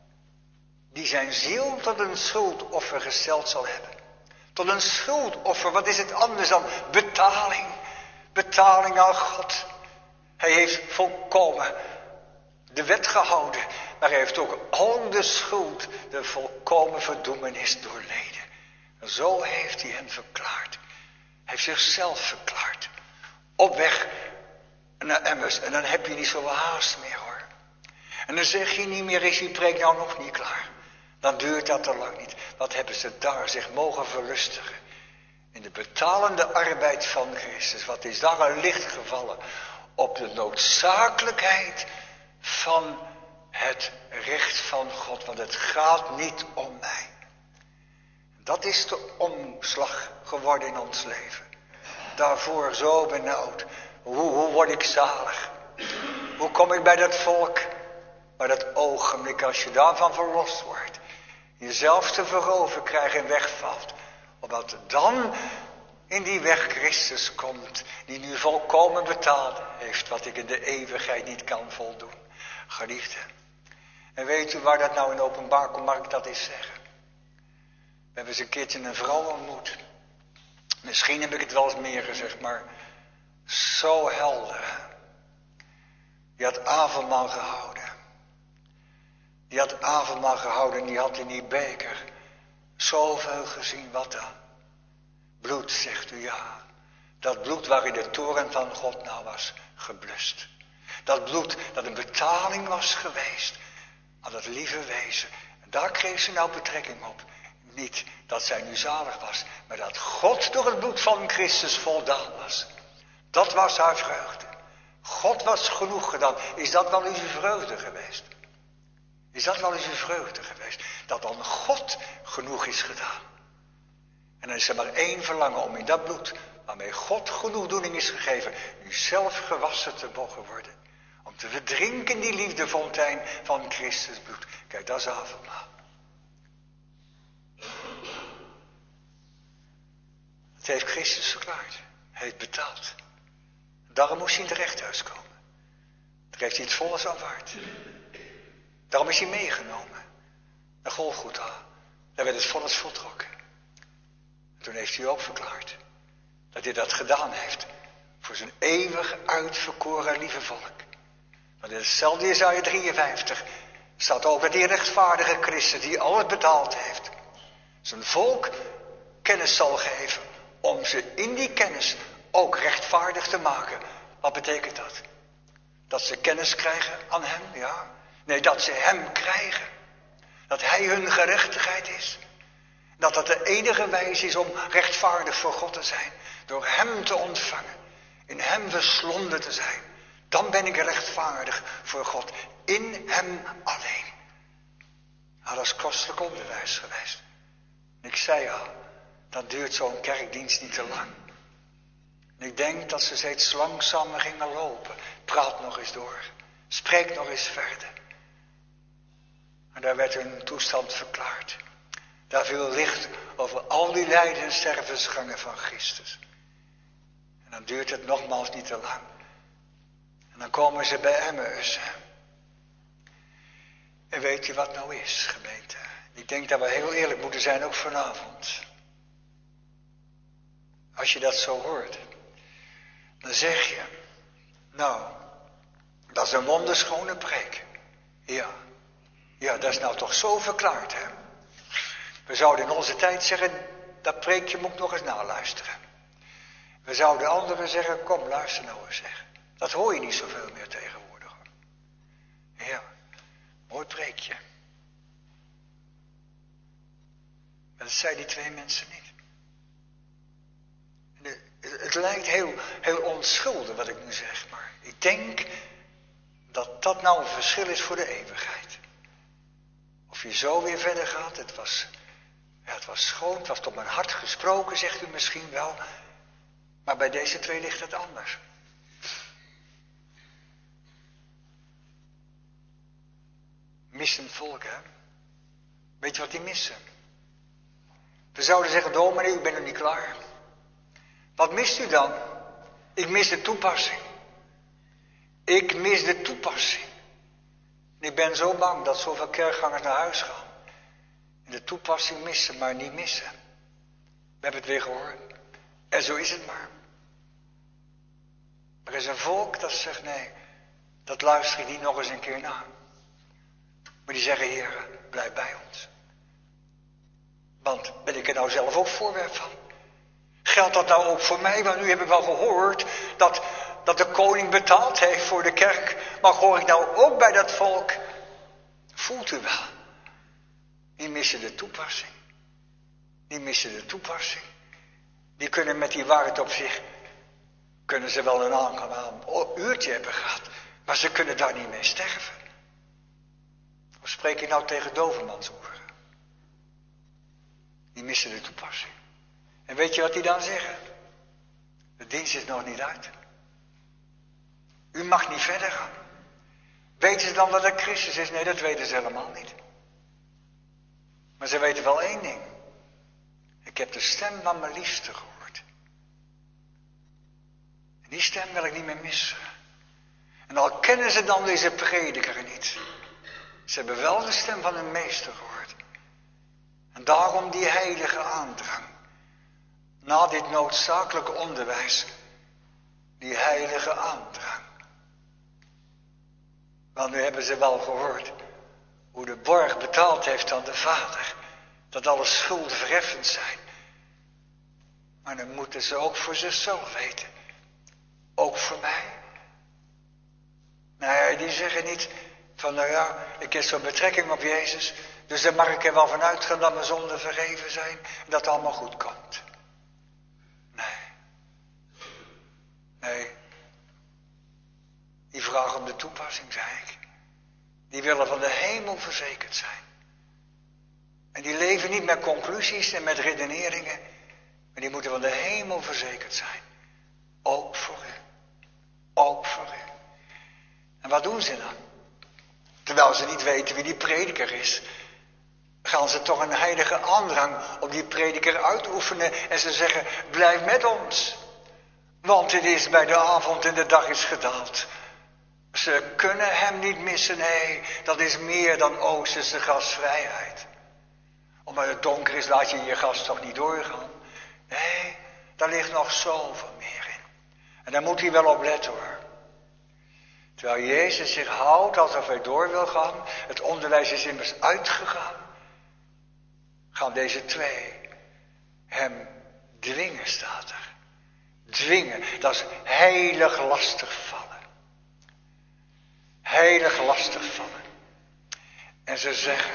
die zijn ziel tot een schuldoffer gesteld zal hebben. Tot een schuldoffer, wat is het anders dan betaling? Betaling aan God. Hij heeft volkomen de wet gehouden, maar hij heeft ook al de schuld, de volkomen verdoemenis doorleden. En zo heeft hij hem verklaard. Hij heeft zichzelf verklaard. Op weg naar Emmaus. En dan heb je niet zoveel haast meer hoor. En dan zeg je niet meer, is die preek nou nog niet klaar? Dan duurt dat te lang niet. Wat hebben ze daar zich mogen verlustigen? In de betalende arbeid van Christus. Wat is daar een licht gevallen op de noodzakelijkheid van het recht van God. Want het gaat niet om mij. Dat is de omslag geworden in ons leven. Daarvoor zo benauwd. Hoe word ik zalig? Hoe kom ik bij dat volk? Maar dat ogenblik als je daarvan verlost wordt. Jezelf te veroveren krijgt en wegvalt. Omdat dan in die weg Christus komt. Die nu volkomen betaald heeft. Wat ik in de eeuwigheid niet kan voldoen. Geliefde. En weet u waar dat nou in openbaar komt? Mag ik dat eens zeggen? We hebben eens een keertje een vrouw ontmoet. Misschien heb ik het wel eens meer gezegd. Maar zo helder. Die had avondmaal gehouden. Die had avondmaal gehouden en die had in die beker zoveel gezien. Wat dan? Bloed, zegt u, ja. Dat bloed waarin de toorn van God nou was geblust. Dat bloed dat een betaling was geweest aan dat lieve wezen. En daar kreeg ze nou betrekking op. Niet dat zij nu zalig was, maar dat God door het bloed van Christus voldaan was. Dat was haar vreugde. God was genoeg gedaan. Is dat wel eens uw vreugde geweest? Is dat wel eens uw vreugde geweest? Dat dan God genoeg is gedaan. En dan is er maar één verlangen om in dat bloed, waarmee God genoegdoening is gegeven, nu zelf gewassen te mogen worden. Om te verdrinken in die liefdefontein van Christus bloed. Kijk, dat is avondmaal. Het heeft Christus verklaard. Hij heeft betaald. Daarom moest hij in het rechthuis komen. Daar heeft hij het volles aanvaard. Daarom is hij meegenomen naar Golgotha. Daar werd het vonnis voltrokken. En toen heeft hij ook verklaard dat hij dat gedaan heeft voor zijn eeuwig uitverkoren lieve volk. Want in hetzelfde Jesaja 53 staat ook dat die rechtvaardige Christus die alles betaald heeft, zijn volk kennis zal geven om ze in die kennis ook rechtvaardig te maken. Wat betekent dat? Dat ze kennis krijgen aan hem, ja? Nee, dat ze hem krijgen. Dat hij hun gerechtigheid is. Dat dat de enige wijze is om rechtvaardig voor God te zijn. Door hem te ontvangen. In hem verslonden te zijn. Dan ben ik rechtvaardig voor God. In hem alleen. Nou, dat is kostelijk onderwijs geweest. En ik zei al, dan duurt zo'n kerkdienst niet te lang. En ik denk dat ze steeds langzamer gingen lopen. Praat nog eens door. Spreek nog eens verder. En daar werd hun toestand verklaard. Daar viel licht over al die lijden en stervensgangen van Christus. En dan duurt het nogmaals niet te lang. En dan komen ze bij Emmaus. En weet je wat nou is, gemeente? Ik denk dat we heel eerlijk moeten zijn, ook vanavond. Als je dat zo hoort, dan zeg je, nou, dat is een wonderschone preek. Ja, dat is nou toch zo verklaard, hè? We zouden in onze tijd zeggen, dat preekje moet ik nog eens naluisteren. We zouden anderen zeggen, kom, luister nou eens, zeg. Dat hoor je niet zoveel meer tegenwoordig. Ja, mooi preekje. Maar dat zei die twee mensen niet. Het lijkt heel onschuldig wat ik nu zeg, maar ik denk dat dat nou een verschil is voor de eeuwigheid. Of je zo weer verder gaat, het was schoon, het was tot mijn hart gesproken, zegt u misschien wel. Maar bij deze twee ligt het anders. Missen volk, hè? Weet je wat die missen? We zouden zeggen, dominee, u bent nog niet klaar. Wat mist u dan? Ik mis de toepassing. Ik mis de toepassing. En ik ben zo bang dat zoveel kerkgangers naar huis gaan. En de toepassing missen, maar niet missen. We hebben het weer gehoord. En zo is het maar. Er is een volk dat zegt, nee, dat luister ik niet nog eens een keer na. Maar die zeggen, Heer, blijf bij ons. Want ben ik er nou zelf ook voorwerp van? Geldt dat nou ook voor mij? Want nu heb ik wel gehoord dat de koning betaald heeft voor de kerk. Maar hoor ik nou ook bij dat volk? Voelt u wel? Die missen de toepassing. Die missen de toepassing. Die kunnen met die waard op zich, kunnen ze wel een aangenaam uurtje hebben gehad. Maar ze kunnen daar niet mee sterven. Of spreek ik nou tegen dovenmansoren? Die missen de toepassing. En weet je wat die dan zeggen? De dienst is nog niet uit. U mag niet verder gaan. Weten ze dan dat het Christus is? Nee, dat weten ze helemaal niet. Maar ze weten wel één ding. Ik heb de stem van mijn liefste gehoord. En die stem wil ik niet meer missen. En al kennen ze dan deze prediker niet. Ze hebben wel de stem van hun meester gehoord. En daarom die heilige aandrang. Na dit noodzakelijke onderwijs. Die heilige aandrang. Want nu hebben ze wel gehoord hoe de borg betaald heeft aan de Vader. Dat alle schulden verheffend zijn. Maar dan moeten ze ook voor zichzelf weten. Ook voor mij. Nou ja, die zeggen niet van nou ja, ik heb zo'n betrekking op Jezus. Dus dan mag ik er wel van uitgaan dat mijn zonden vergeven zijn. En dat het allemaal goed komt. Nee. Die vragen om de toepassing, zei ik. Die willen van de hemel verzekerd zijn. En die leven niet met conclusies en met redeneringen. Maar die moeten van de hemel verzekerd zijn. Ook voor u. Ook voor u. En wat doen ze dan? Terwijl ze niet weten wie die prediker is. Gaan ze toch een heilige aandrang op die prediker uitoefenen. En ze zeggen, blijf met ons. Want het is bij de avond en de dag is gedaald. Ze kunnen hem niet missen. Nee, dat is meer dan Oosterse gastvrijheid. Omdat het donker is, laat je je gas toch niet doorgaan. Nee, daar ligt nog zoveel meer in. En daar moet hij wel op letten hoor. Terwijl Jezus zich houdt alsof hij door wil gaan. Het onderwijs is immers uitgegaan. Gaan deze twee hem dwingen, staat er. Dwingen, dat is heilig lastig vallen. Heilig lastig vallen. En ze zeggen,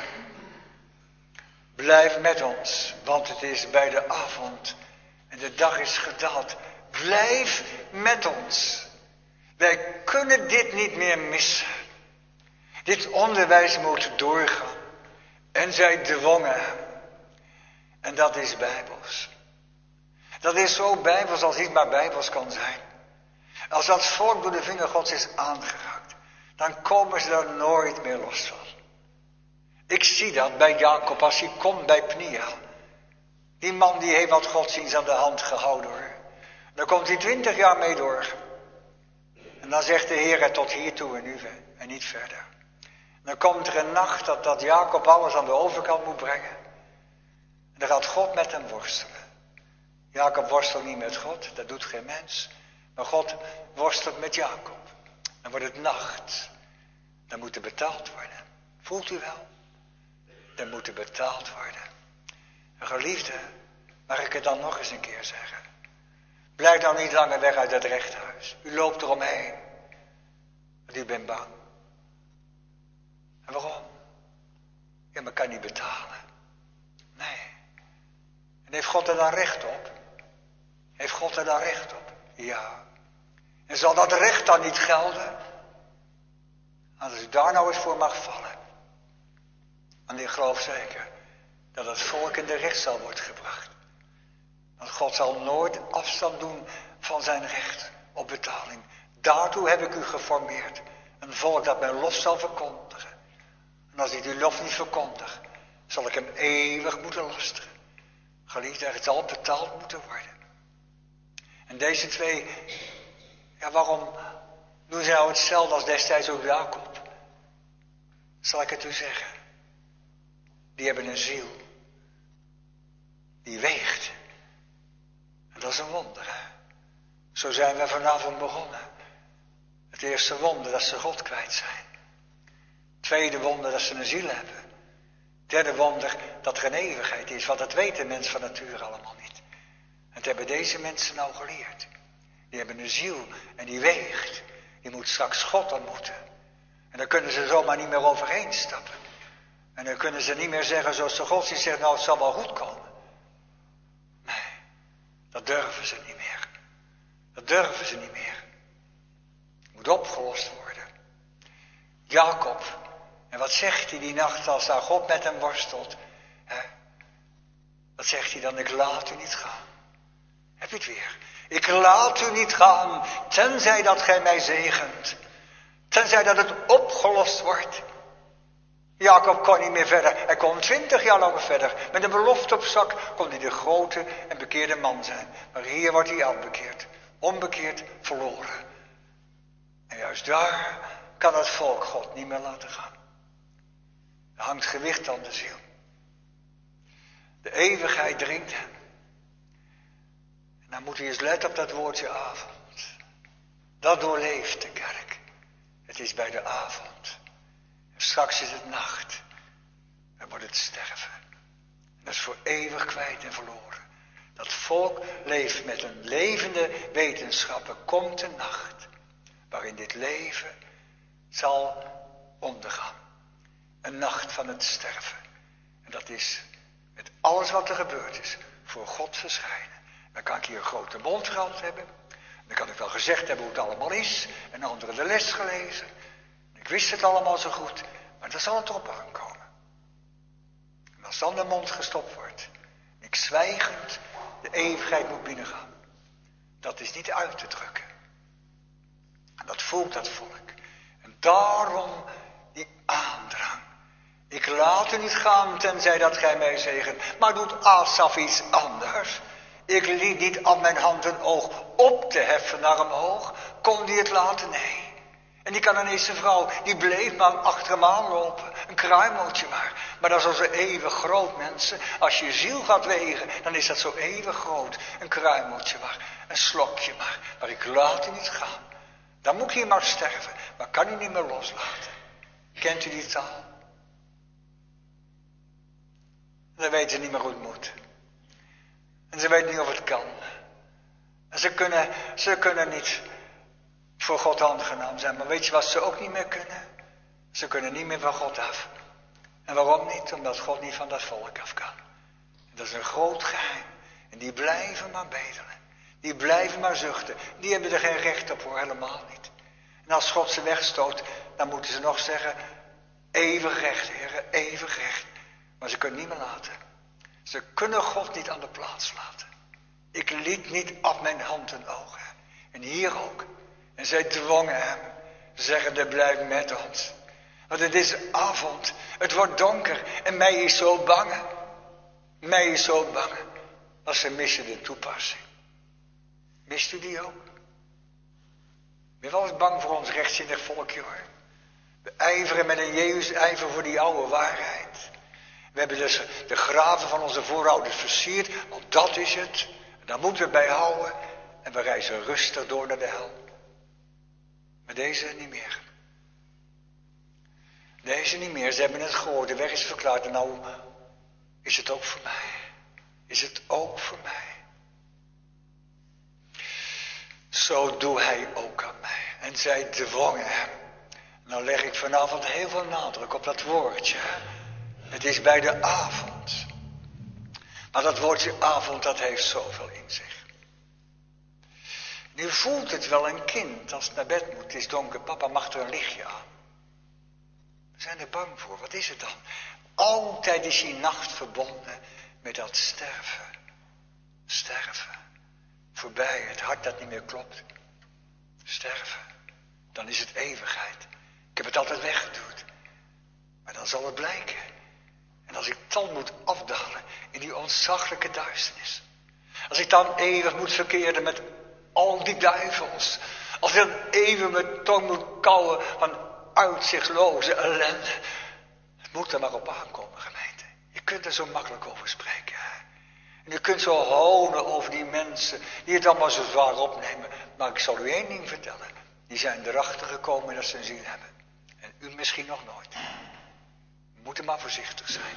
blijf met ons, want het is bij de avond en de dag is gedaald. Blijf met ons. Wij kunnen dit niet meer missen. Dit onderwijs moet doorgaan. En zij dwongen hem. En dat is bijbels. Dat is zo bijbels als iets maar bijbels kan zijn. Als dat volk door de vinger Gods is aangeraakt, dan komen ze er nooit meer los van. Ik zie dat bij Jacob als hij komt bij Pniel. Die man die heeft wat godsdienst aan de hand gehouden hoor. Daar komt hij 20 jaar mee door. En dan zegt de Heer tot hiertoe en niet verder. Dan komt er een nacht dat Jacob alles aan de overkant moet brengen. En dan gaat God met hem worstelen. Jacob worstelt niet met God, dat doet geen mens. Maar God worstelt met Jacob. Dan wordt het nacht. Dan moet er betaald worden. Voelt u wel? Dan moet er betaald worden. En geliefde, mag ik het dan nog eens een keer zeggen. Blijf dan niet langer weg uit het rechthuis. U loopt eromheen. Want u bent bang. En waarom? Ja, maar kan niet betalen. Nee. En heeft God er dan recht op? Heeft God er dan recht op? Ja. En zal dat recht dan niet gelden? Als u daar nou eens voor mag vallen. Want ik geloof zeker dat het volk in de rechtszaal wordt gebracht. Want God zal nooit afstand doen van zijn recht op betaling. Daartoe heb ik u geformeerd. Een volk dat mijn lof zal verkondigen. En als ik die lof niet verkondig, zal ik hem eeuwig moeten lasteren. Geliefde, het zal betaald moeten worden. En deze twee, ja waarom doen ze nou hetzelfde als destijds ook Jacob? Zal ik het u zeggen. Die hebben een ziel. Die weegt. En dat is een wonder, hè. Zo zijn we vanavond begonnen. Het eerste wonder dat ze God kwijt zijn. Tweede wonder dat ze een ziel hebben. Derde wonder dat er een eeuwigheid is. Want dat weten mensen van nature allemaal niet. En dat hebben deze mensen nou geleerd. Die hebben een ziel en die weegt. Die moet straks God ontmoeten. En dan kunnen ze zomaar niet meer overheen stappen. En dan kunnen ze niet meer zeggen zoals de godsdienst zegt, nou het zal wel goed komen. Nee, dat durven ze niet meer. Dat durven ze niet meer. Het moet opgelost worden. Jacob, en wat zegt hij die nacht als daar God met hem worstelt? Wat zegt hij dan? Ik laat u niet gaan. Heb je het weer? Ik laat u niet gaan, tenzij dat gij mij zegent. Tenzij dat het opgelost wordt. Jacob kon niet meer verder. Hij kon 20 jaar lang verder. Met een belofte op zak kon hij de grote en bekeerde man zijn. Maar hier wordt hij onbekeerd. Onbekeerd verloren. En juist daar kan het volk God niet meer laten gaan. Er hangt gewicht aan de ziel. De eeuwigheid dringt hem. En dan moet hij eens letten op dat woordje avond. Dat doorleeft de kerk. Het is bij de avond. En straks is het nacht. Dan wordt het sterven. En dat is voor eeuwig kwijt en verloren. Dat volk leeft met een levende wetenschap. Er komt een nacht waarin dit leven zal ondergaan. Een nacht van het sterven. En dat is met alles wat er gebeurd is voor God verschijnen. Dan kan ik hier een grote mond gehad hebben. Dan kan ik wel gezegd hebben hoe het allemaal is. En anderen de les gelezen. Ik wist het allemaal zo goed. Maar dan zal het erop aankomen. En als dan de mond gestopt wordt. En ik zwijgend de eeuwigheid moet binnengaan. Dat is niet uit te drukken. En dat voelt dat volk. En daarom die aandrang. Ik laat u niet gaan tenzij dat gij mij zegent. Maar doet Asaf iets anders. Ik liet niet aan mijn hand een oog op te heffen naar omhoog. Kon die het laten? Nee. En die Canaanese vrouw, die bleef maar achter hem aanlopen. Een kruimeltje maar. Maar dat is al zo eeuwig groot, mensen. Als je ziel gaat wegen, dan is dat zo eeuwig groot. Een kruimeltje maar. Een slokje maar. Maar ik laat u niet gaan. Dan moet ik hier maar sterven. Maar kan u niet meer loslaten. Kent u die taal? En ze weten niet meer hoe het moet. En ze weten niet of het kan. En ze kunnen niet voor God aangenaam zijn. Maar weet je wat ze ook niet meer kunnen? Ze kunnen niet meer van God af. En waarom niet? Omdat God niet van dat volk af kan. En dat is een groot geheim. En die blijven maar bedelen. Die blijven maar zuchten. Die hebben er geen recht op hoor, helemaal niet. En als God ze wegstoot, dan moeten ze nog zeggen, eeuwig recht, heren, eeuwig recht. Maar ze kunnen niet meer laten. Ze kunnen God niet aan de plaats laten. Ik liet niet af mijn hand en ogen. En hier ook. En zij dwongen hem, zeggende, blijf met ons. Want het is avond, het wordt donker en mij is zo bange. Mij is zo bange. Als ze missen de toepassing. Mist u die ook? Ik ben wel eens bang voor ons rechtzinnig volkje hoor. We ijveren met een Jezus-ijver voor die oude waarheid. We hebben dus de graven van onze voorouders versierd, want dat is het. En daar moeten we bij houden. En we reizen rustig door naar de hel. Maar deze niet meer. Deze niet meer. Ze hebben het gehoord. De weg is verklaard. En nou is het ook voor mij. Is het ook voor mij. Zo doe hij ook aan mij. En zij dwongen hem. Nou leg ik vanavond heel veel nadruk op dat woordje. Het is bij de avond. Maar dat woordje avond, dat heeft zoveel in zich. Nu voelt het wel een kind als het naar bed moet. Het is donker, papa mag er een lichtje aan. We zijn er bang voor, wat is het dan? Altijd is die nacht verbonden met dat sterven. Sterven. Voorbij, het hart dat niet meer klopt. Sterven. Dan is het eeuwigheid. Ik heb het altijd weggeduwd. Maar dan zal het blijken. En als ik dan moet afdalen in die ontzaglijke duisternis. Als ik dan eeuwig moet verkeren met al die duivels. Als ik dan even mijn tong moet kauwen van uitzichtloze ellende. Het moet er maar op aankomen, gemeente. Je kunt er zo makkelijk over spreken. Hè? En je kunt zo honen over die mensen die het allemaal zo zwaar opnemen. Maar ik zal u één ding vertellen. Die zijn erachter gekomen dat ze een ziel hebben. En u misschien nog nooit. We moeten maar voorzichtig zijn.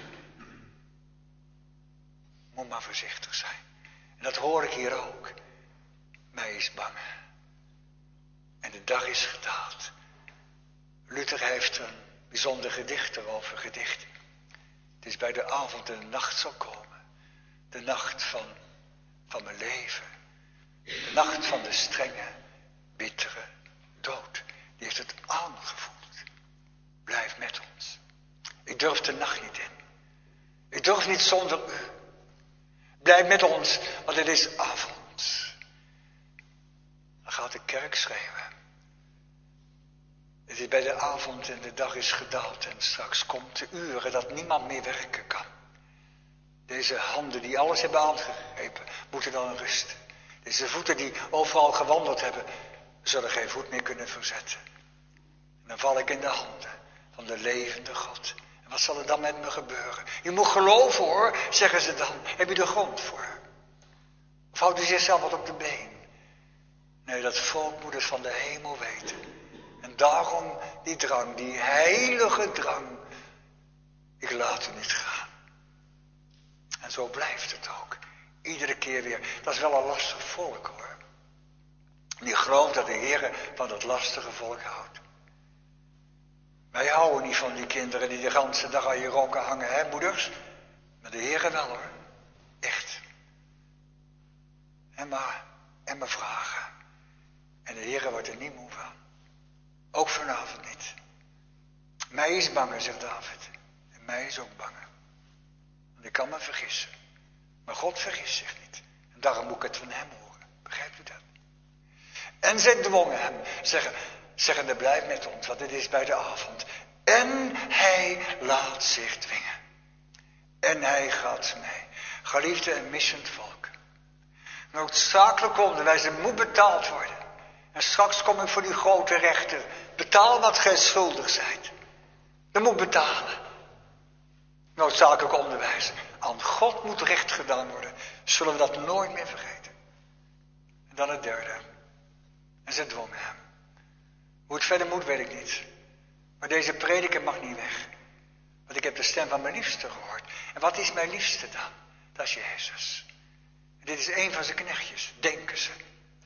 Moet maar voorzichtig zijn. En dat hoor ik hier ook. Mij is bang. En de dag is gedaald. Luther heeft een bijzonder gedicht erover gedicht. Het is bij de avond de nacht zal komen. De nacht van mijn leven. De nacht van de strenge, bittere dood. Die heeft het aangevoeld. Blijf met ons. Ik durf de nacht niet in. Ik durf niet zonder u. Blijf met ons, want het is avond. Dan gaat de kerk schreeuwen. Het is bij de avond en de dag is gedaald en straks komt de uren dat niemand meer werken kan. Deze handen die alles hebben aangegrepen, moeten dan rusten. Deze voeten die overal gewandeld hebben, zullen geen voet meer kunnen verzetten. En dan val ik in de handen van de levende God. En wat zal er dan met me gebeuren? Je moet geloven hoor, zeggen ze dan. Heb je de grond voor? Of houdt u zichzelf wat op de been? Nee, dat volk moet het van de hemel weten. En daarom die drang, die heilige drang. Ik laat u niet gaan. En zo blijft het ook. Iedere keer weer. Dat is wel een lastig volk hoor. En ik geloof dat de Heer van dat lastige volk houdt. Wij houden niet van die kinderen die de ganse dag aan je rokken hangen, hè moeders? Maar de Heer wel hoor. Echt. En maar vragen. En de Heer wordt er niet moe van. Ook vanavond niet. Mij is banger, zegt David. En mij is ook banger. Want ik kan me vergissen. Maar God vergist zich niet. En daarom moet ik het van hem horen. Begrijpt u dat? En zij dwongen hem. Zeggende blijf met ons. Want het is bij de avond. En hij laat zich dwingen. En hij gaat mee. Geliefde en missend volk. Noodzakelijk onderwijs. Er moet betaald worden. En straks kom ik voor die grote rechter. Betaal wat gij schuldig zijt. Je moet betalen. Noodzakelijk onderwijs. Aan God moet recht gedaan worden. Zullen we dat nooit meer vergeten. En dan het derde. En ze dwongen hem. Hoe het verder moet, weet ik niet. Maar deze prediker mag niet weg. Want ik heb de stem van mijn liefste gehoord. En wat is mijn liefste dan? Dat is Jezus. En dit is een van zijn knechtjes, denken ze.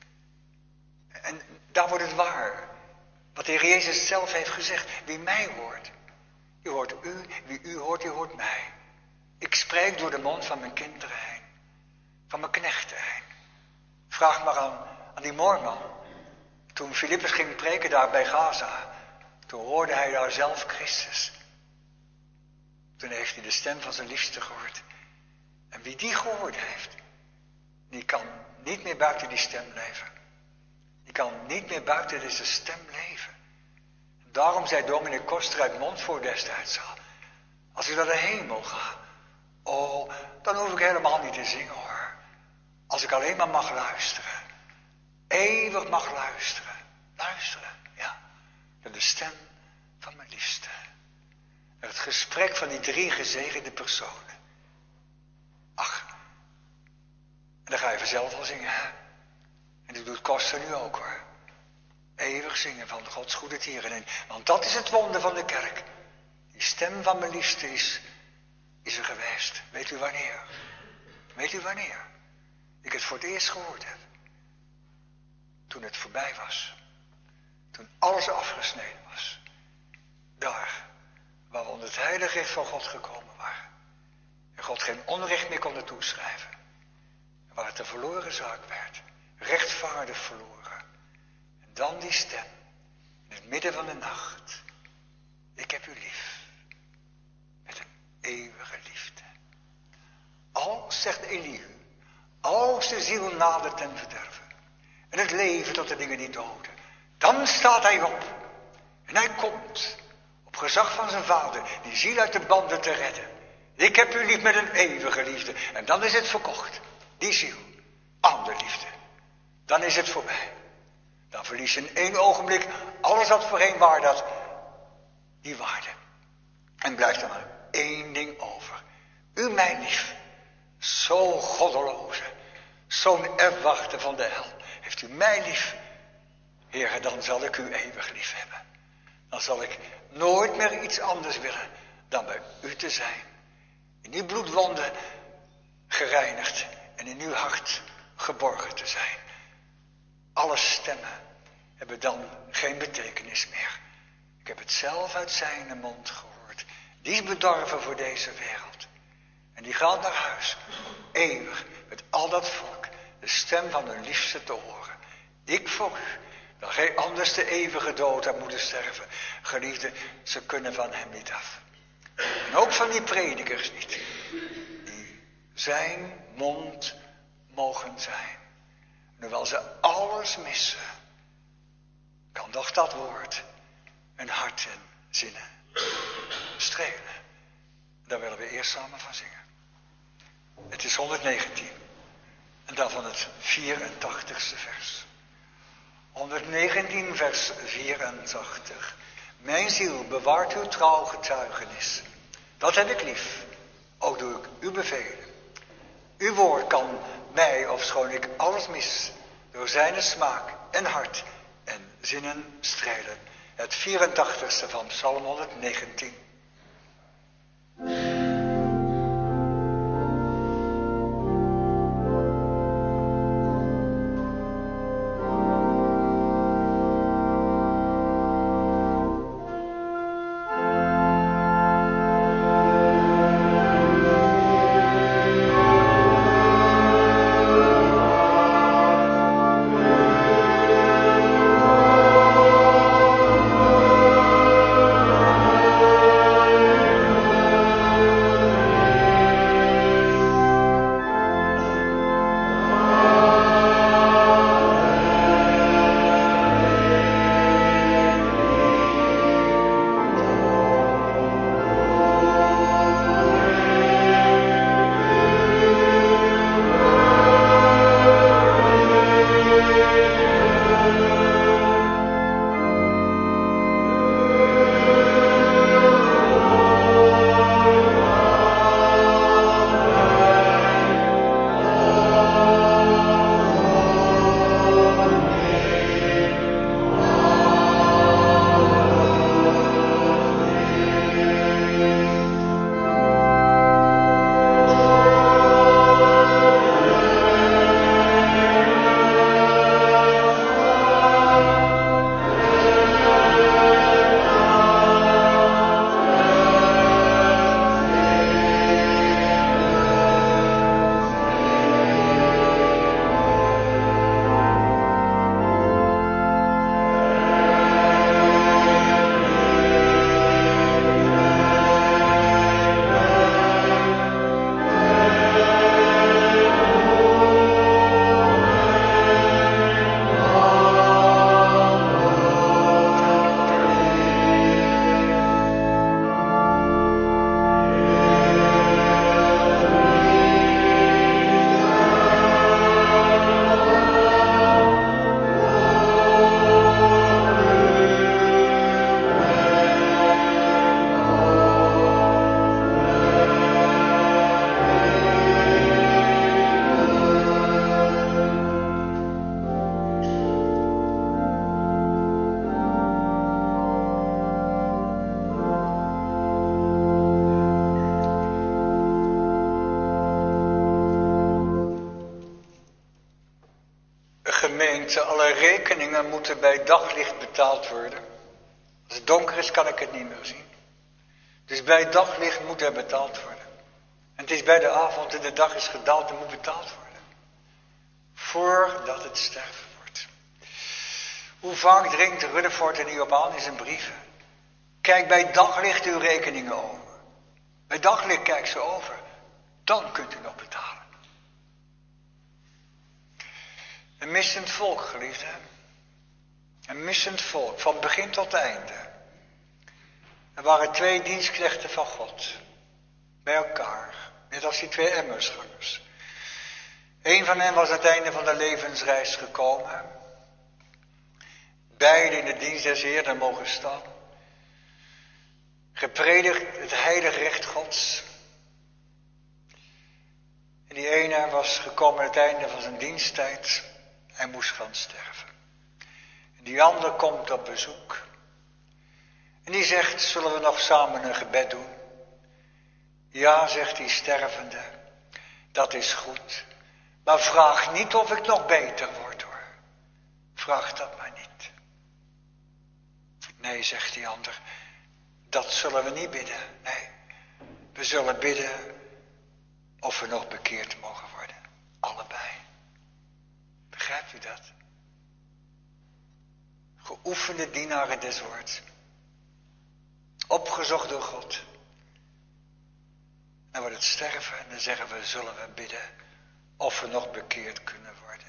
En daar wordt het waar. Wat de Heer Jezus zelf heeft gezegd. Wie mij hoort, die hoort u. Wie u hoort, die hoort mij. Ik spreek door de mond van mijn kinderen heen. Van mijn knechten heen. Vraag maar aan die moorman. Toen Filippus ging preken daar bij Gaza. Toen hoorde hij daar zelf Christus. Toen heeft hij de stem van zijn liefste gehoord. En wie die gehoord heeft, die kan niet meer buiten die stem leven. Die kan niet meer buiten deze stem leven. Daarom zei dominee Koster uit Montfort destijds al. Als ik naar de hemel ga, oh, dan hoef ik helemaal niet te zingen hoor. Als ik alleen maar mag luisteren. Eeuwig mag luisteren. Luisteren, ja. Naar de stem van mijn liefste. Naar het gesprek van die 3 gezegende personen. Ach, en dan ga je vanzelf al zingen, hè. En dat doet Koster nu ook hoor. Eeuwig zingen van Gods goede tieren. En, want dat is het wonder van de kerk. Die stem van mijn liefste is er geweest. Weet u wanneer? Weet u wanneer? Ik het voor het eerst gehoord heb. Toen het voorbij was. Toen alles afgesneden was. Daar, waar we onder het heilige recht van God gekomen waren. En God geen onrecht meer kon toeschrijven. En waar het een verloren zaak werd. Rechtvaardig verloren. En dan die stem. In het midden van de nacht. Ik heb u lief. Met een eeuwige liefde. Als, zegt Elihu. Als de ziel nadert ten verderven. En het leven tot de dingen die doden. Dan staat hij op. En hij komt. Op gezag van zijn vader. Die ziel uit de banden te redden. Ik heb u lief met een eeuwige liefde. En dan is het verkocht. Die ziel. Aan de liefde. Dan is het voorbij. Dan verlies je in 1 ogenblik alles wat voorheen waarde had. Die waarde. En blijft er maar 1 ding over. U mij lief. Zo goddeloze. Zo'n erwachte van de hel. Heeft u mij lief. Heer, dan zal ik u eeuwig lief hebben. Dan zal ik nooit meer iets anders willen dan bij u te zijn. In uw bloedwonden gereinigd en in uw hart geborgen te zijn. Alle stemmen hebben dan geen betekenis meer. Ik heb het zelf uit zijn mond gehoord. Die is bedorven voor deze wereld. En die gaat naar huis. Eeuwig met al dat volk. De stem van hun liefste te horen. Ik voor u. Dat gij anders de eeuwige dood had moeten sterven. Geliefde, ze kunnen van hem niet af. En ook van die predikers niet. Die zijn mond mogen zijn. En hoewel ze alles missen. Kan toch dat woord een hart en zinnen strelen. Daar willen we eerst samen van zingen. Het is 119. En dan van het 84ste vers. 119 vers 84. Mijn ziel bewaart uw trouw getuigenis. Dat heb ik lief. Ook doe ik uw bevelen. Uw woord kan mij, ofschoon ik alles mis, door zijn smaak en hart en zinnen strijden. Het 84ste van Psalm 119. Gemeente, alle rekeningen moeten bij daglicht betaald worden. Als het donker is, kan ik het niet meer zien. Dus bij daglicht moet er betaald worden. En het is bij de avond en de dag is gedaald en moet betaald worden. Voordat het sterven wordt. Hoe vaak dringt Rutherford er niet op aan in zijn brieven? Kijk bij daglicht uw rekeningen over. Bij daglicht kijk ze over. Dan kunt u nog betalen. Een missend volk, geliefden. Een missend volk, van begin tot einde. Er waren 2 dienstknechten van God. Bij elkaar. Net als die 2 emmersgangers. Eén van hen was aan het einde van de levensreis gekomen. Beide in de dienst des Heeren mogen staan. Gepredikt het heilig recht Gods. En die ene was gekomen aan het einde van zijn diensttijd. Hij moest gaan sterven. En die ander komt op bezoek. En die zegt, zullen we nog samen een gebed doen? Ja, zegt die stervende. Dat is goed. Maar vraag niet of ik nog beter word hoor. Vraag dat maar niet. Nee, zegt die ander. Dat zullen we niet bidden. Nee. We zullen bidden of we nog bekeerd mogen worden. Allebei. Begrijpt u dat? Geoefende dienaren des woords. Opgezocht door God. Dan wordt het sterven en dan zeggen we, zullen we bidden of we nog bekeerd kunnen worden.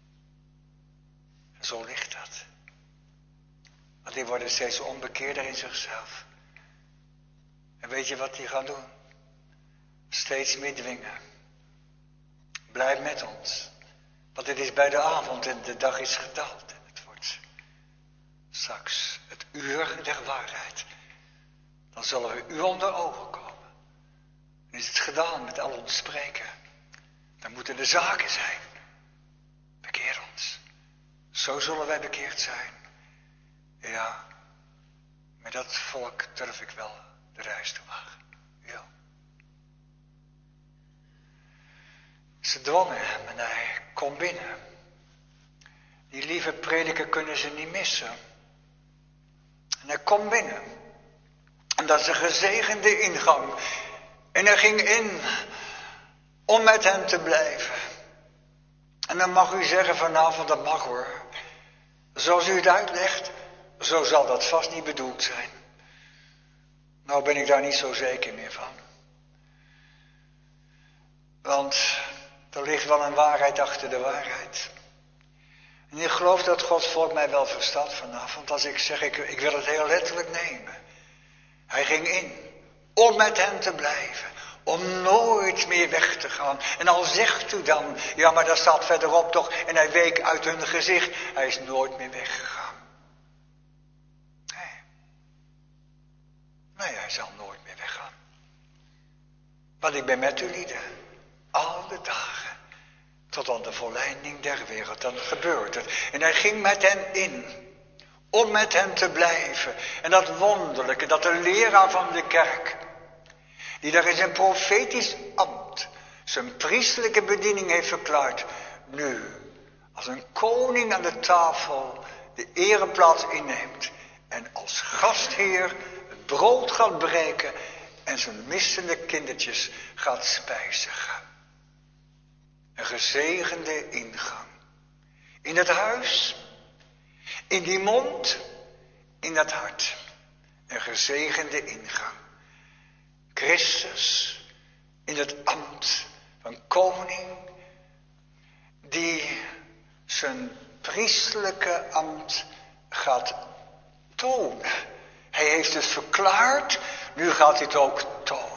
En zo ligt dat. Want die worden steeds onbekeerder in zichzelf. En weet je wat die gaan doen? Steeds meer dwingen. Blijf met ons. Want het is bij de avond en de dag is gedaald. En het wordt straks het uur der waarheid. Dan zullen we u onder ogen komen. En is het gedaan met al ons spreken. Dan moeten de zaken zijn. Bekeer ons. Zo zullen wij bekeerd zijn. Ja, met dat volk durf ik wel de reis te wagen. Ja. Ze dwongen hem en hij kon binnen. Die lieve prediker kunnen ze niet missen. En hij kon binnen. En dat is een gezegende ingang. En hij ging in om met hen te blijven. En dan mag u zeggen vanavond, dat mag hoor. Zoals u het uitlegt, zo zal dat vast niet bedoeld zijn. Nou ben ik daar niet zo zeker meer van. Want er ligt wel een waarheid achter de waarheid. En ik geloof dat Gods volk mij wel verstaat vanavond als ik zeg, ik wil het heel letterlijk nemen. Hij ging in om met hen te blijven. Om nooit meer weg te gaan. En al zegt u dan, ja maar dat staat verderop toch. En hij week uit hun gezicht. Hij is nooit meer weggegaan. Nee, hij zal nooit meer weggaan. Want ik ben met u lieden. Al de dagen. Tot aan de volleinding der wereld. Dan gebeurt het. En hij ging met hen in. Om met hen te blijven. En dat wonderlijke. Dat de leraar van de kerk. Die daar in zijn profetisch ambt. Zijn priestelijke bediening heeft verklaard. Nu. Als een koning aan de tafel. De ereplaats inneemt. En als gastheer. Het brood gaat breken. En zijn missende kindertjes gaat spijzigen. Een gezegende ingang. In het huis. In die mond. In dat hart. Een gezegende ingang. Christus. In het ambt van koning. Die zijn priestelijke ambt gaat tonen. Hij heeft het verklaard. Nu gaat hij het ook tonen.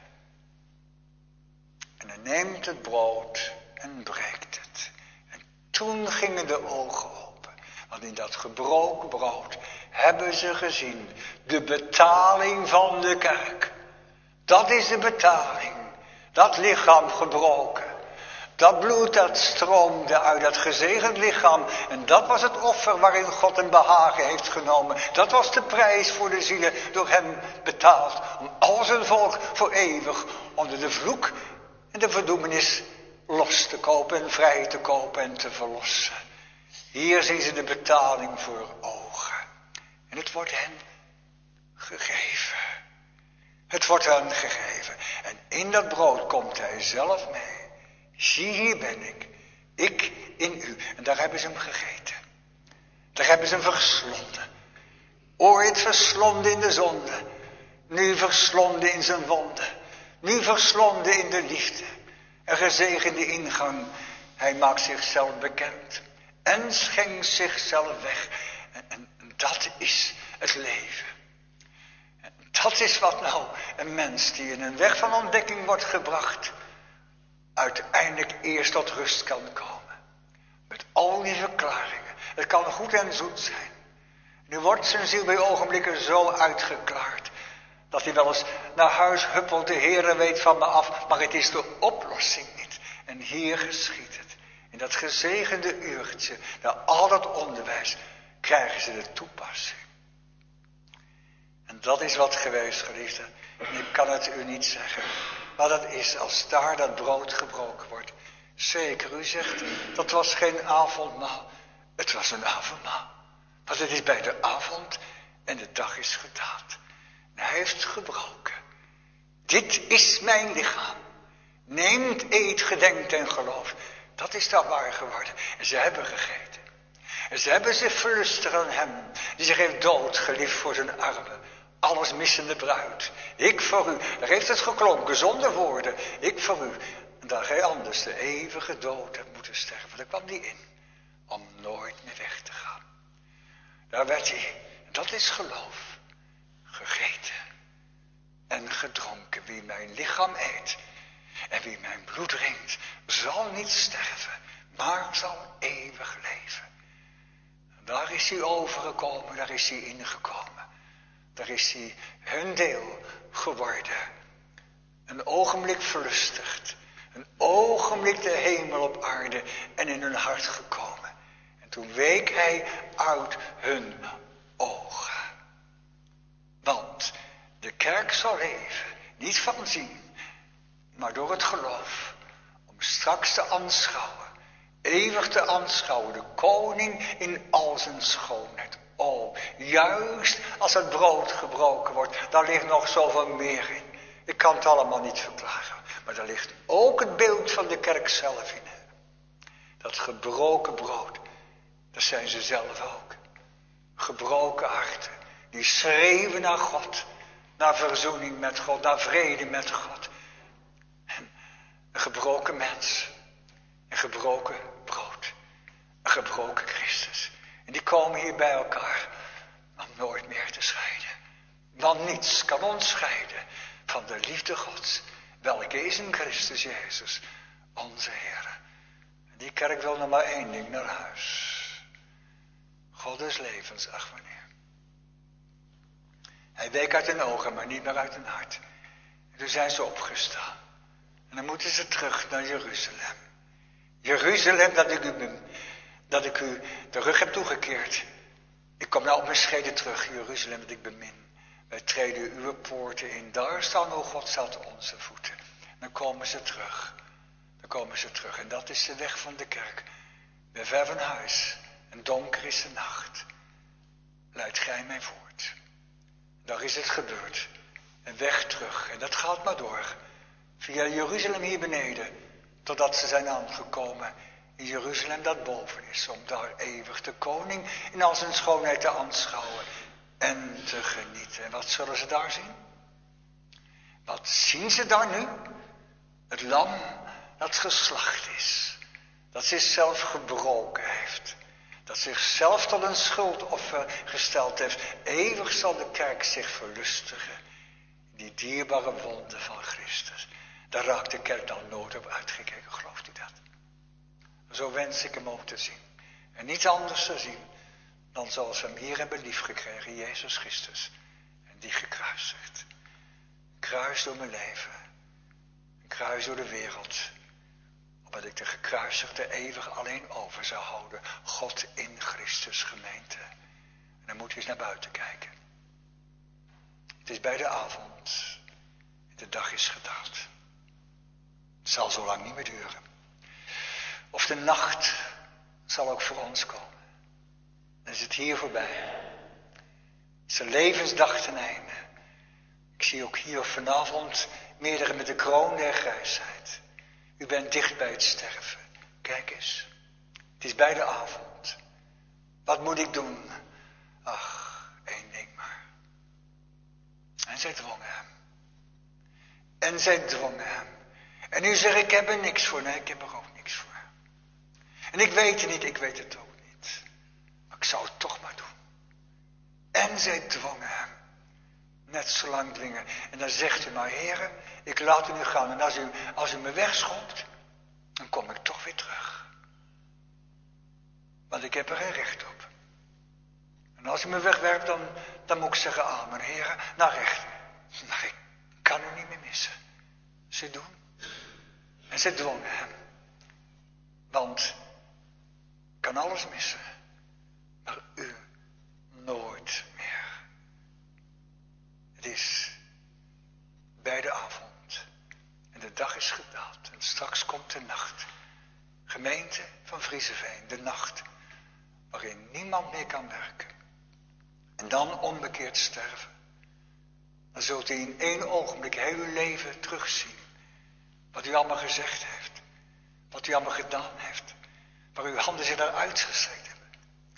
En hij neemt het brood en breekt het. En toen gingen de ogen open. Want in dat gebroken brood hebben ze gezien de betaling van de kerk. Dat is de betaling. Dat lichaam gebroken. Dat bloed dat stroomde uit dat gezegend lichaam. En dat was het offer waarin God een behagen heeft genomen. Dat was de prijs voor de zielen door hem betaald. Om al zijn volk voor eeuwig onder de vloek en de verdoemenis los te kopen en vrij te kopen en te verlossen. Hier zien ze de betaling voor ogen. En het wordt hen gegeven. Het wordt hen gegeven. En in dat brood komt hij zelf mee. Zie, hier ben ik. Ik in u. En daar hebben ze hem gegeten. Daar hebben ze hem verslonden. Ooit verslonden in de zonde. Nu verslonden in zijn wonden. Nu verslonden in de liefde. Een gezegende ingang. Hij maakt zichzelf bekend. En schenkt zichzelf weg. En dat is het leven. En dat is wat nou een mens die in een weg van ontdekking wordt gebracht, uiteindelijk eerst tot rust kan komen. Met al die verklaringen. Het kan goed en zoet zijn. Nu wordt zijn ziel bij ogenblikken zo uitgeklaard, dat hij wel eens naar huis huppelt, de Heere weet van me af, maar het is de oplossing niet. En hier geschiet het. In dat gezegende uurtje, na al dat onderwijs, krijgen ze de toepassing. En dat is wat geweest, geliefden. En ik kan het u niet zeggen. Maar dat is als daar dat brood gebroken wordt. Zeker, u zegt, dat was geen avondmaal. Het was een avondmaal. Want het is bij de avond en de dag is gedaald. En hij heeft gebroken. Dit is mijn lichaam. Neemt, eet, gedenkt en gelooft. Dat is daar waar geworden. En ze hebben gegeten. En ze hebben zich verlustigd aan hem, die zich heeft doodgeliefd voor zijn armen. Alles missende bruid. Ik voor u. Daar heeft het geklonken zonder woorden. Ik voor u. En dat gij anders de eeuwige dood hebt moeten sterven. Daar kwam die in. Om nooit meer weg te gaan. Daar werd hij. Dat is geloof. Gegeten. En gedronken. Wie mijn lichaam eet. En wie mijn bloed drinkt. Zal niet sterven. Maar zal eeuwig leven. En daar is hij overgekomen. Daar is hij ingekomen. Daar is hij hun deel geworden. Een ogenblik verlustigd. Een ogenblik de hemel op aarde en in hun hart gekomen. En toen week hij uit hun ogen. Want de kerk zal leven, niet van zien, maar door het geloof. Om straks te aanschouwen, eeuwig te aanschouwen, de koning in al zijn schoonheid. Oh, juist als het brood gebroken wordt, daar ligt nog zoveel meer in. Ik kan het allemaal niet verklaren. Maar daar ligt ook het beeld van de kerk zelf in. Dat gebroken brood, dat zijn ze zelf ook. Gebroken harten, die schreeuwen naar God. Naar verzoening met God, naar vrede met God. En een gebroken mens. Een gebroken brood. Een gebroken Christus. En die komen hier bij elkaar om nooit meer te scheiden. Want niets kan ons scheiden van de liefde Gods. Welke is in Christus Jezus, onze Heer. En die kerk wil nog maar één ding, naar huis. God is levens, ach wanneer. Hij week uit hun ogen, maar niet meer uit hun hart. En toen zijn ze opgestaan. En dan moeten ze terug naar Jeruzalem. Jeruzalem, dat ik u de rug heb toegekeerd. Ik kom nou op mijn schreden terug, Jeruzalem, dat ik bemin. Wij treden uw poorten in. Daar staan, o God, staat onze voeten. Dan komen ze terug. Dan komen ze terug. En dat is de weg van de kerk. Bij ver van huis. En donker is de nacht. Leidt gij mij voort. Daar is het gebeurd. Een weg terug. En dat gaat maar door. Via Jeruzalem hier beneden. Totdat ze zijn aangekomen in Jeruzalem dat boven is. Om daar eeuwig de koning in al zijn schoonheid te aanschouwen. En te genieten. En wat zullen ze daar zien? Wat zien ze daar nu? Het lam dat geslacht is. Dat zichzelf gebroken heeft. Dat zichzelf tot een schuldoffer gesteld heeft. Eeuwig zal de kerk zich verlustigen. Die dierbare wonden van Christus. Daar raakt de kerk dan nooit op uitgekeken. Gelooft u dat? Zo wens ik hem ook te zien. En niet anders te zien dan zoals we hem hier hebben liefgekregen, Jezus Christus. En die gekruisigd. Kruis door mijn leven. Een kruis door de wereld. Opdat ik de gekruisigde eeuwig alleen over zou houden. God in Christus gemeente. En dan moet je eens naar buiten kijken. Het is bij de avond. De dag is gedaald. Het zal zo lang niet meer duren. Of de nacht zal ook voor ons komen. is het hier voorbij. Zijn levensdag ten einde. Ik zie ook hier vanavond meerdere met de kroon der grijsheid. U bent dicht bij het sterven. Kijk eens. Het is bij de avond. Wat moet ik doen? Ach, één ding maar. En zij dwongen hem. En zij dwongen hem. En nu zeg ik heb er niks voor. Nee, ik heb er ook niks voor. En ik weet het niet, ik weet het ook niet. Maar ik zou het toch maar doen. En zij dwongen hem. Net zo lang dwingen. En dan zegt u maar, heren, ik laat u nu gaan. En als u me wegschopt, dan kom ik toch weer terug. Want ik heb er geen recht op. En als u me wegwerpt, dan moet ik zeggen, amen, heren, naar recht. Maar ik kan u niet meer missen. Ze doen. En ze dwongen hem. Want ik kan alles missen. Maar u nooit meer. Het is bij de avond. En de dag is gedaald. En straks komt de nacht. Gemeente van Vriezeveen. De nacht. Waarin niemand meer kan werken. En dan onbekeerd sterven. Dan zult u in één ogenblik heel uw leven terugzien. Wat u allemaal gezegd heeft. Wat u allemaal gedaan heeft. Waar uw handen zich naar uitgestrekt hebben.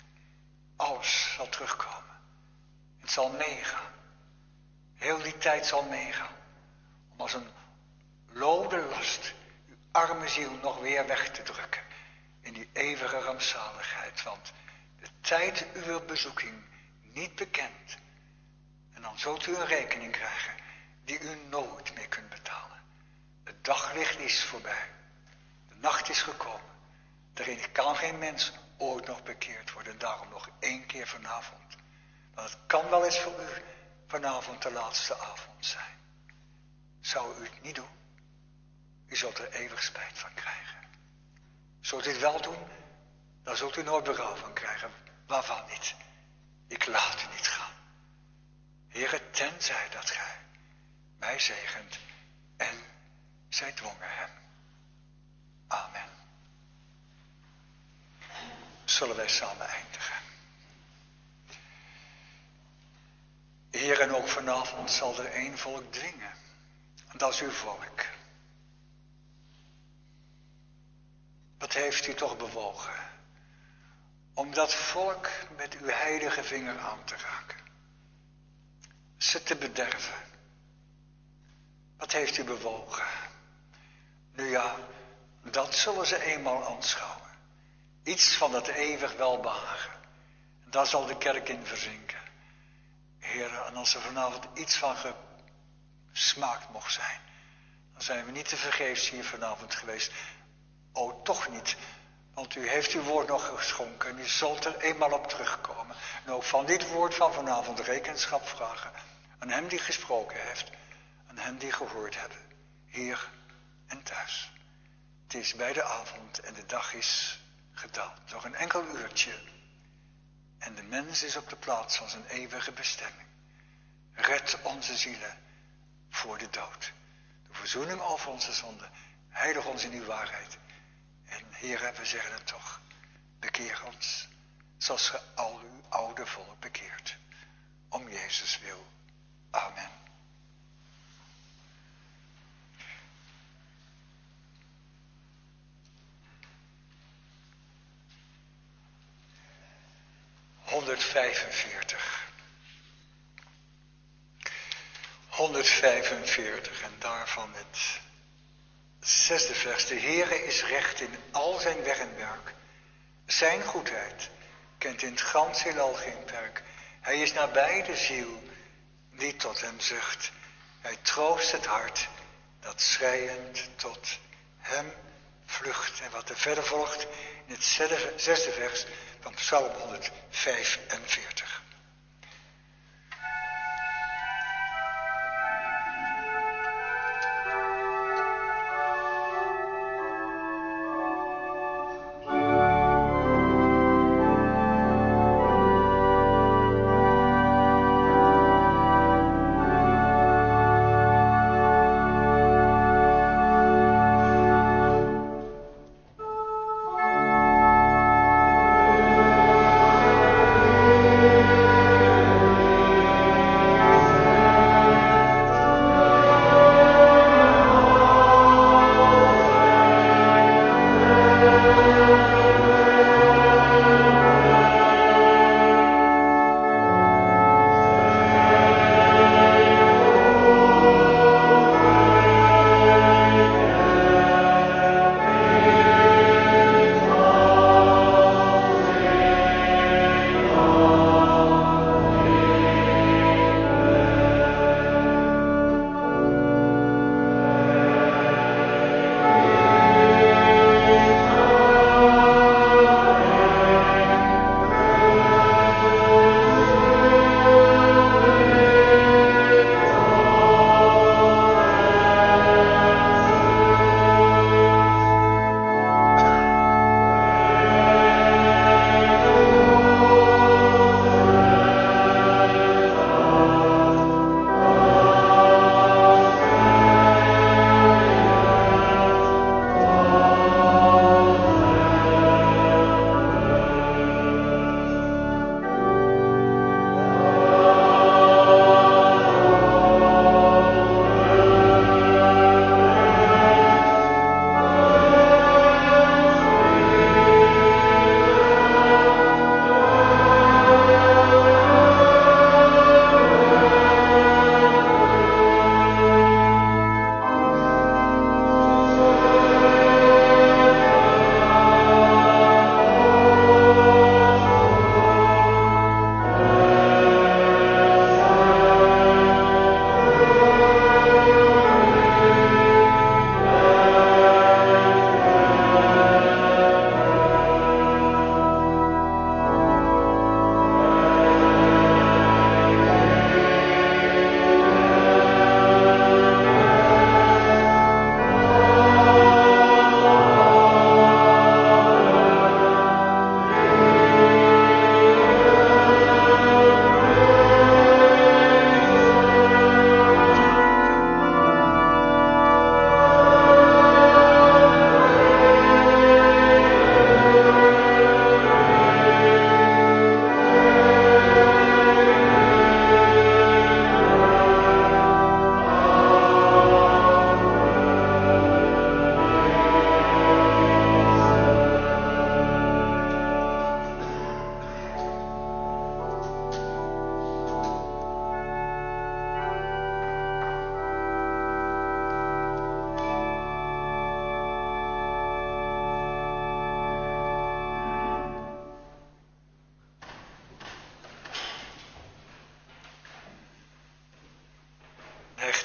Alles zal terugkomen. Het zal meegaan. Heel die tijd zal meegaan. Om als een lode last uw arme ziel nog weer weg te drukken. In die eeuwige rampzaligheid. Want de tijd uw bezoeking niet bekend. En dan zult u een rekening krijgen die u nooit meer kunt betalen. Het daglicht is voorbij. De nacht is gekomen. Daarin kan geen mens ooit nog bekeerd worden. Daarom nog 1 keer vanavond. Want het kan wel eens voor u vanavond de laatste avond zijn. Zou u het niet doen? U zult er eeuwig spijt van krijgen. Zult u het wel doen? Dan zult u nooit berouw van krijgen. Waarvan niet? Ik laat u niet gaan. Heere, tenzij dat gij mij zegent. En zij dwongen hem. Amen. Zullen wij samen eindigen. Heer, en ook vanavond zal er 1 volk dwingen. En dat is uw volk. Wat heeft u toch bewogen? Om dat volk met uw heilige vinger aan te raken. Ze te bederven. Wat heeft u bewogen? Nu ja, dat zullen ze eenmaal aanschouwen. Iets van dat eeuwig welbehagen. En daar zal de kerk in verzinken. Heer, en als er vanavond iets van gesmaakt mocht zijn, dan zijn we niet te vergeefs hier vanavond geweest. O, toch niet. Want u heeft uw woord nog geschonken en u zult er eenmaal op terugkomen. En ook van dit woord van vanavond rekenschap vragen. Aan hem die gesproken heeft. Aan hen die gehoord hebben. Hier en thuis. Het is bij de avond en de dag is gedaald. Nog een enkel uurtje. En de mens is op de plaats van zijn eeuwige bestemming. Red onze zielen voor de dood. Doe verzoening over onze zonden. Heilig ons in uw waarheid. En Heer, we zeggen het toch. Bekeer ons. Zoals ge al uw oude volk bekeert. Om Jezus wil. Amen. ...145 en daarvan het 6e vers. De Heere is recht in al zijn weg en werk. Zijn goedheid kent in het gans heelal geen perk. Hij is nabij de ziel die tot hem zucht. Hij troost het hart dat schreiend tot hem vlucht. En wat er verder volgt in het 6e vers van Psalm 145.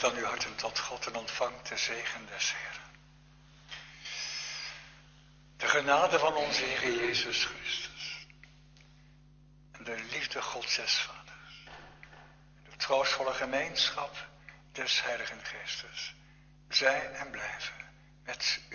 dan uw harten tot God en ontvangt de zegen des Heeren. De genade van onze Heer Jezus Christus. En de liefde Gods des Vaders. De troostvolle gemeenschap des Heiligen Geestes. Zij en blijven met u.